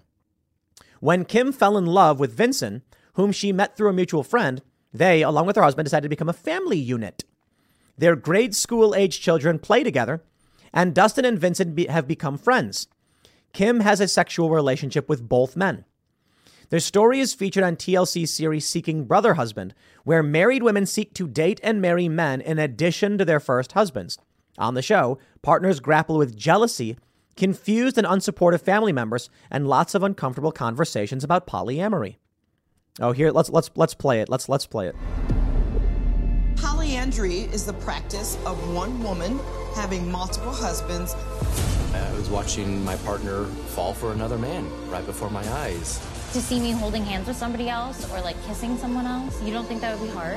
When Kim fell in love with Vincent, whom she met through a mutual friend, they, along with her husband, decided to become a family unit. Their grade school-age children play together, and Dustin and Vincent be- have become friends. Kim has a sexual relationship with both men. Their story is featured on T L C's series Seeking Brother Husband, where married women seek to date and marry men in addition to their first husbands. On the show, partners grapple with jealousy, confused and unsupportive family members, and lots of uncomfortable conversations about polyamory. Oh, here, let's let's let's play it. Let's let's play it. Polyandry is the practice of one woman having multiple husbands. I was watching my partner fall for another man right before my eyes. To see me holding hands with somebody else or like kissing someone else, you don't think that would be hard?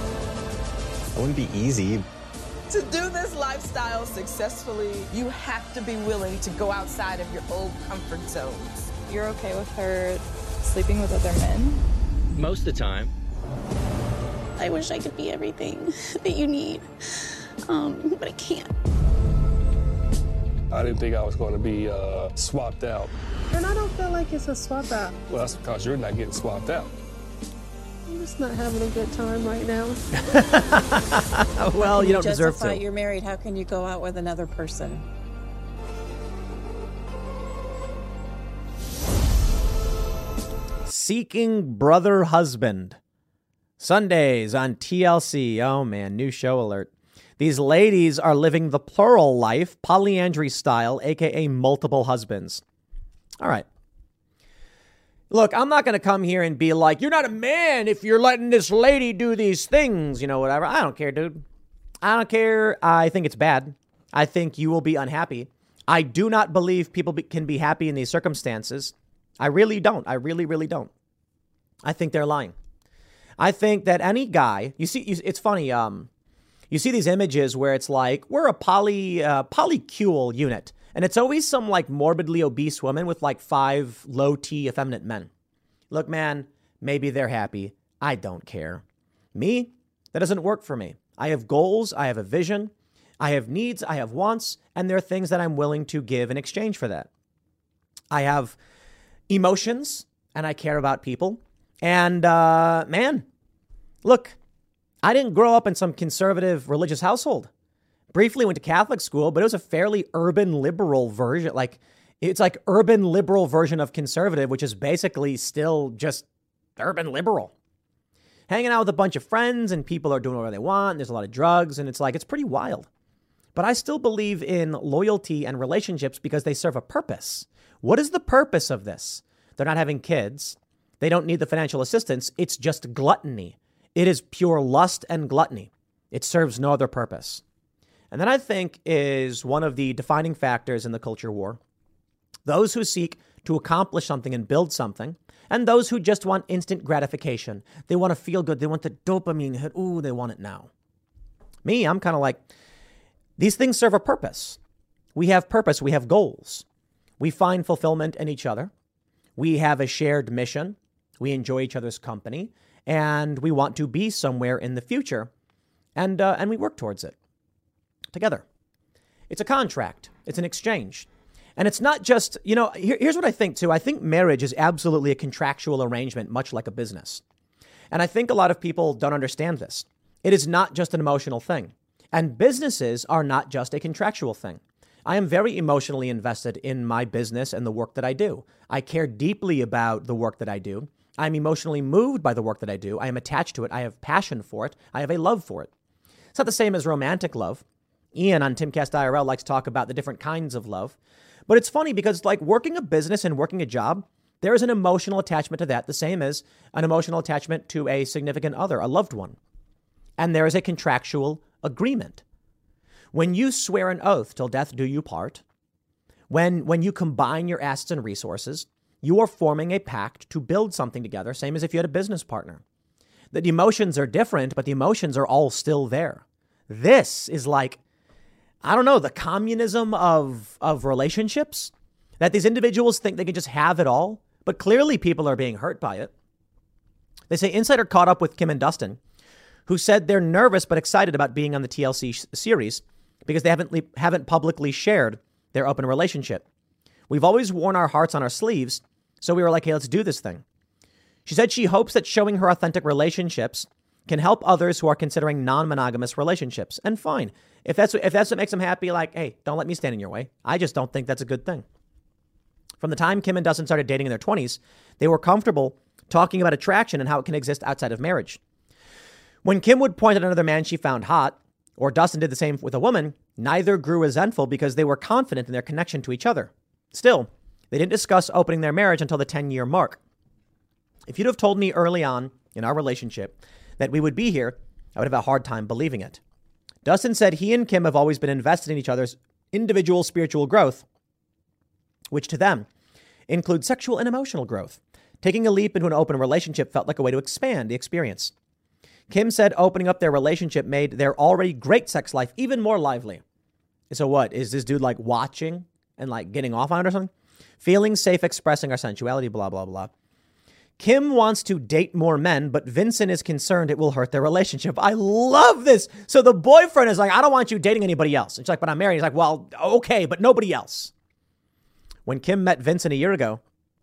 It wouldn't be easy. To do this lifestyle successfully, you have to be willing to go outside of your old comfort zones. You're okay with her sleeping with other men? Most of the time. I wish I could be everything that you need, um, but I can't. I didn't think I was going to be uh, swapped out. And I don't feel like it's a swap out. Well, that's because you're not getting swapped out. I'm just not having a good time right now. Well, you don't deserve justify to. You're married. How can you go out with another person? Seeking Brother Husband. Sundays on T L C. Oh, man, new show alert. These ladies are living the plural life, polyandry style, a k a multiple husbands. All right. Look, I'm not going to come here and be like, you're not a man if you're letting this lady do these things, you know, whatever. I don't care, dude. I don't care. I think it's bad. I think you will be unhappy. I do not believe people be, can be happy in these circumstances. I really don't. I really, really don't. I think they're lying. I think that any guy, you see, you, it's funny. Um, you see these images where it's like, we're a poly, uh, polycule unit. And it's always some like morbidly obese woman with like five low T effeminate men. Look, man, maybe they're happy. I don't care. Me, that doesn't work for me. I have goals. I have a vision. I have needs. I have wants. And there are things that I'm willing to give in exchange for that. I have emotions and I care about people. And uh, man, look, I didn't grow up in some conservative religious household. Briefly went to Catholic school, but it was a fairly urban liberal version. Like it's like urban liberal version of conservative, which is basically still just urban liberal. Hanging out with a bunch of friends and people are doing whatever they want. There's a lot of drugs and it's like, it's pretty wild. But I still believe in loyalty and relationships because they serve a purpose. What is the purpose of this? They're not having kids. They don't need the financial assistance. It's just gluttony. It is pure lust and gluttony. It serves no other purpose. And that I think is one of the defining factors in the culture war. Those who seek to accomplish something and build something, and those who just want instant gratification. They want to feel good. They want the dopamine hit. Ooh, they want it now. Me, I'm kind of like, these things serve a purpose. We have purpose. We have goals. We find fulfillment in each other. We have a shared mission. We enjoy each other's company, and we want to be somewhere in the future, and uh, and we work towards it together. It's a contract. It's an exchange. And it's not just, you know, here, here's what I think, too. I think marriage is absolutely a contractual arrangement, much like a business. And I think a lot of people don't understand this. It is not just an emotional thing. And businesses are not just a contractual thing. I am very emotionally invested in my business and the work that I do. I care deeply about the work that I do. I'm emotionally moved by the work that I do. I am attached to it. I have passion for it. I have a love for it. It's not the same as romantic love. Ian on Timcast I R L likes to talk about the different kinds of love. But it's funny because like working a business and working a job, there is an emotional attachment to that, the same as an emotional attachment to a significant other, a loved one. And there is a contractual agreement. When you swear an oath till death do you part, when when you combine your assets and resources, you are forming a pact to build something together, same as if you had a business partner. The emotions are different, but the emotions are all still there. This is like, I don't know, the communism of, of relationships, that these individuals think they can just have it all, but clearly people are being hurt by it. They say Insider caught up with Kim and Dustin, who said they're nervous but excited about being on the T L C sh- series because they haven't le- haven't publicly shared their open relationship. We've always worn our hearts on our sleeves, so we were like, hey, let's do this thing. She said she hopes that showing her authentic relationships can help others who are considering non-monogamous relationships. And fine, if that's if that's what makes them happy, like, hey, don't let me stand in your way. I just don't think that's a good thing. From the time Kim and Dustin started dating in their twenties, they were comfortable talking about attraction and how it can exist outside of marriage. When Kim would point at another man she found hot, or Dustin did the same with a woman, neither grew resentful because they were confident in their connection to each other. Still, they didn't discuss opening their marriage until the ten-year mark. If you'd have told me early on in our relationship that we would be here, I would have a hard time believing it. Dustin said he and Kim have always been invested in each other's individual spiritual growth, which to them includes sexual and emotional growth. Taking a leap into an open relationship felt like a way to expand the experience. Kim said opening up their relationship made their already great sex life even more lively. So what? Is this dude like watching and like getting off on it or something? Feeling safe expressing our sensuality, blah, blah, blah. Kim wants to date more men, but Vincent is concerned it will hurt their relationship. I love this. So the boyfriend is like, I don't want you dating anybody else. It's like, but I'm married. He's like, well, okay, but nobody else. When Kim met Vincent a year ago,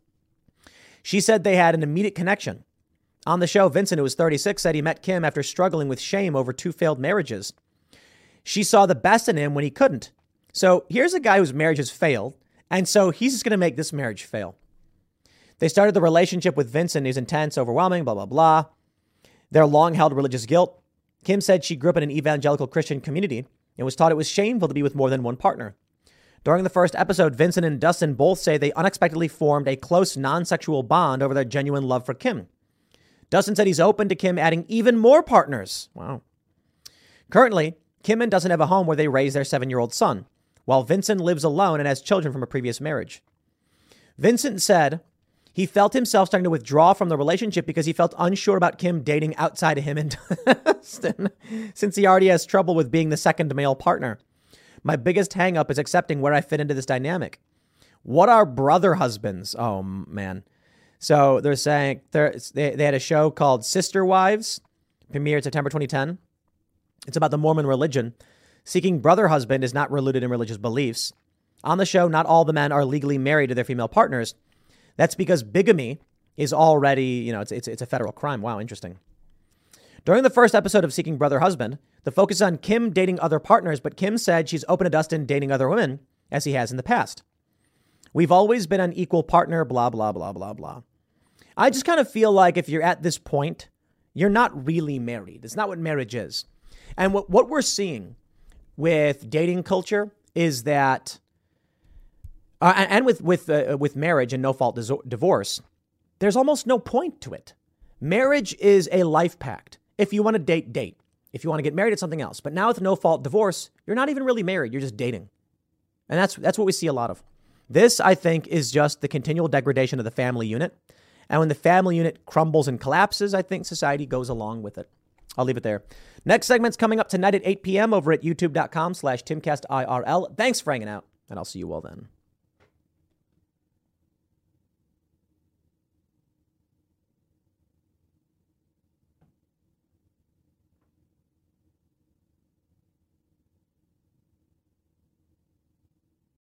she said they had an immediate connection. On the show, Vincent, who was thirty-six, said he met Kim after struggling with shame over two failed marriages. She saw the best in him when he couldn't. So here's a guy whose marriage has failed, and so he's just going to make this marriage fail. They started the relationship with Vincent, who's intense, overwhelming, blah, blah, blah. Their long-held religious guilt. Kim said she grew up in an evangelical Christian community and was taught it was shameful to be with more than one partner. During the first episode, Vincent and Dustin both say they unexpectedly formed a close non-sexual bond over their genuine love for Kim. Dustin said he's open to Kim adding even more partners. Wow. Currently, Kim and Dustin have a home where they raise their seven-year-old son, while Vincent lives alone and has children from a previous marriage. Vincent said he felt himself starting to withdraw from the relationship because he felt unsure about Kim dating outside of him and Dustin, since he already has trouble with being the second male partner. My biggest hang up is accepting where I fit into this dynamic. What are brother husbands? Oh, man. So they're saying they're, they, they had a show called Sister Wives, premiered September twenty ten. It's about the Mormon religion. Seeking brother husband is not rooted in religious beliefs. On the show, not all the men are legally married to their female partners. That's because bigamy is already, you know, it's, it's, it's a federal crime. Wow, interesting. During the first episode of Seeking Brother Husband, the focus is on Kim dating other partners, but Kim said she's open to Dustin dating other women, as he has in the past. We've always been an equal partner, blah, blah, blah, blah, blah. I just kind of feel like if you're at this point, you're not really married. It's not what marriage is. And what, what we're seeing with dating culture is that, uh, and with with uh, with marriage and no-fault dis- divorce, there's almost no point to it. Marriage is a life pact. If you want to date, date. If you want to get married, it's something else. But now with no-fault divorce, you're not even really married. You're just dating. And that's that's what we see a lot of. This, I think, is just the continual degradation of the family unit. And when the family unit crumbles and collapses, I think society goes along with it. I'll leave it there. Next segment's coming up tonight at eight p.m. over at youtube.com slash TimCastIRL. Thanks for hanging out, and I'll see you all then.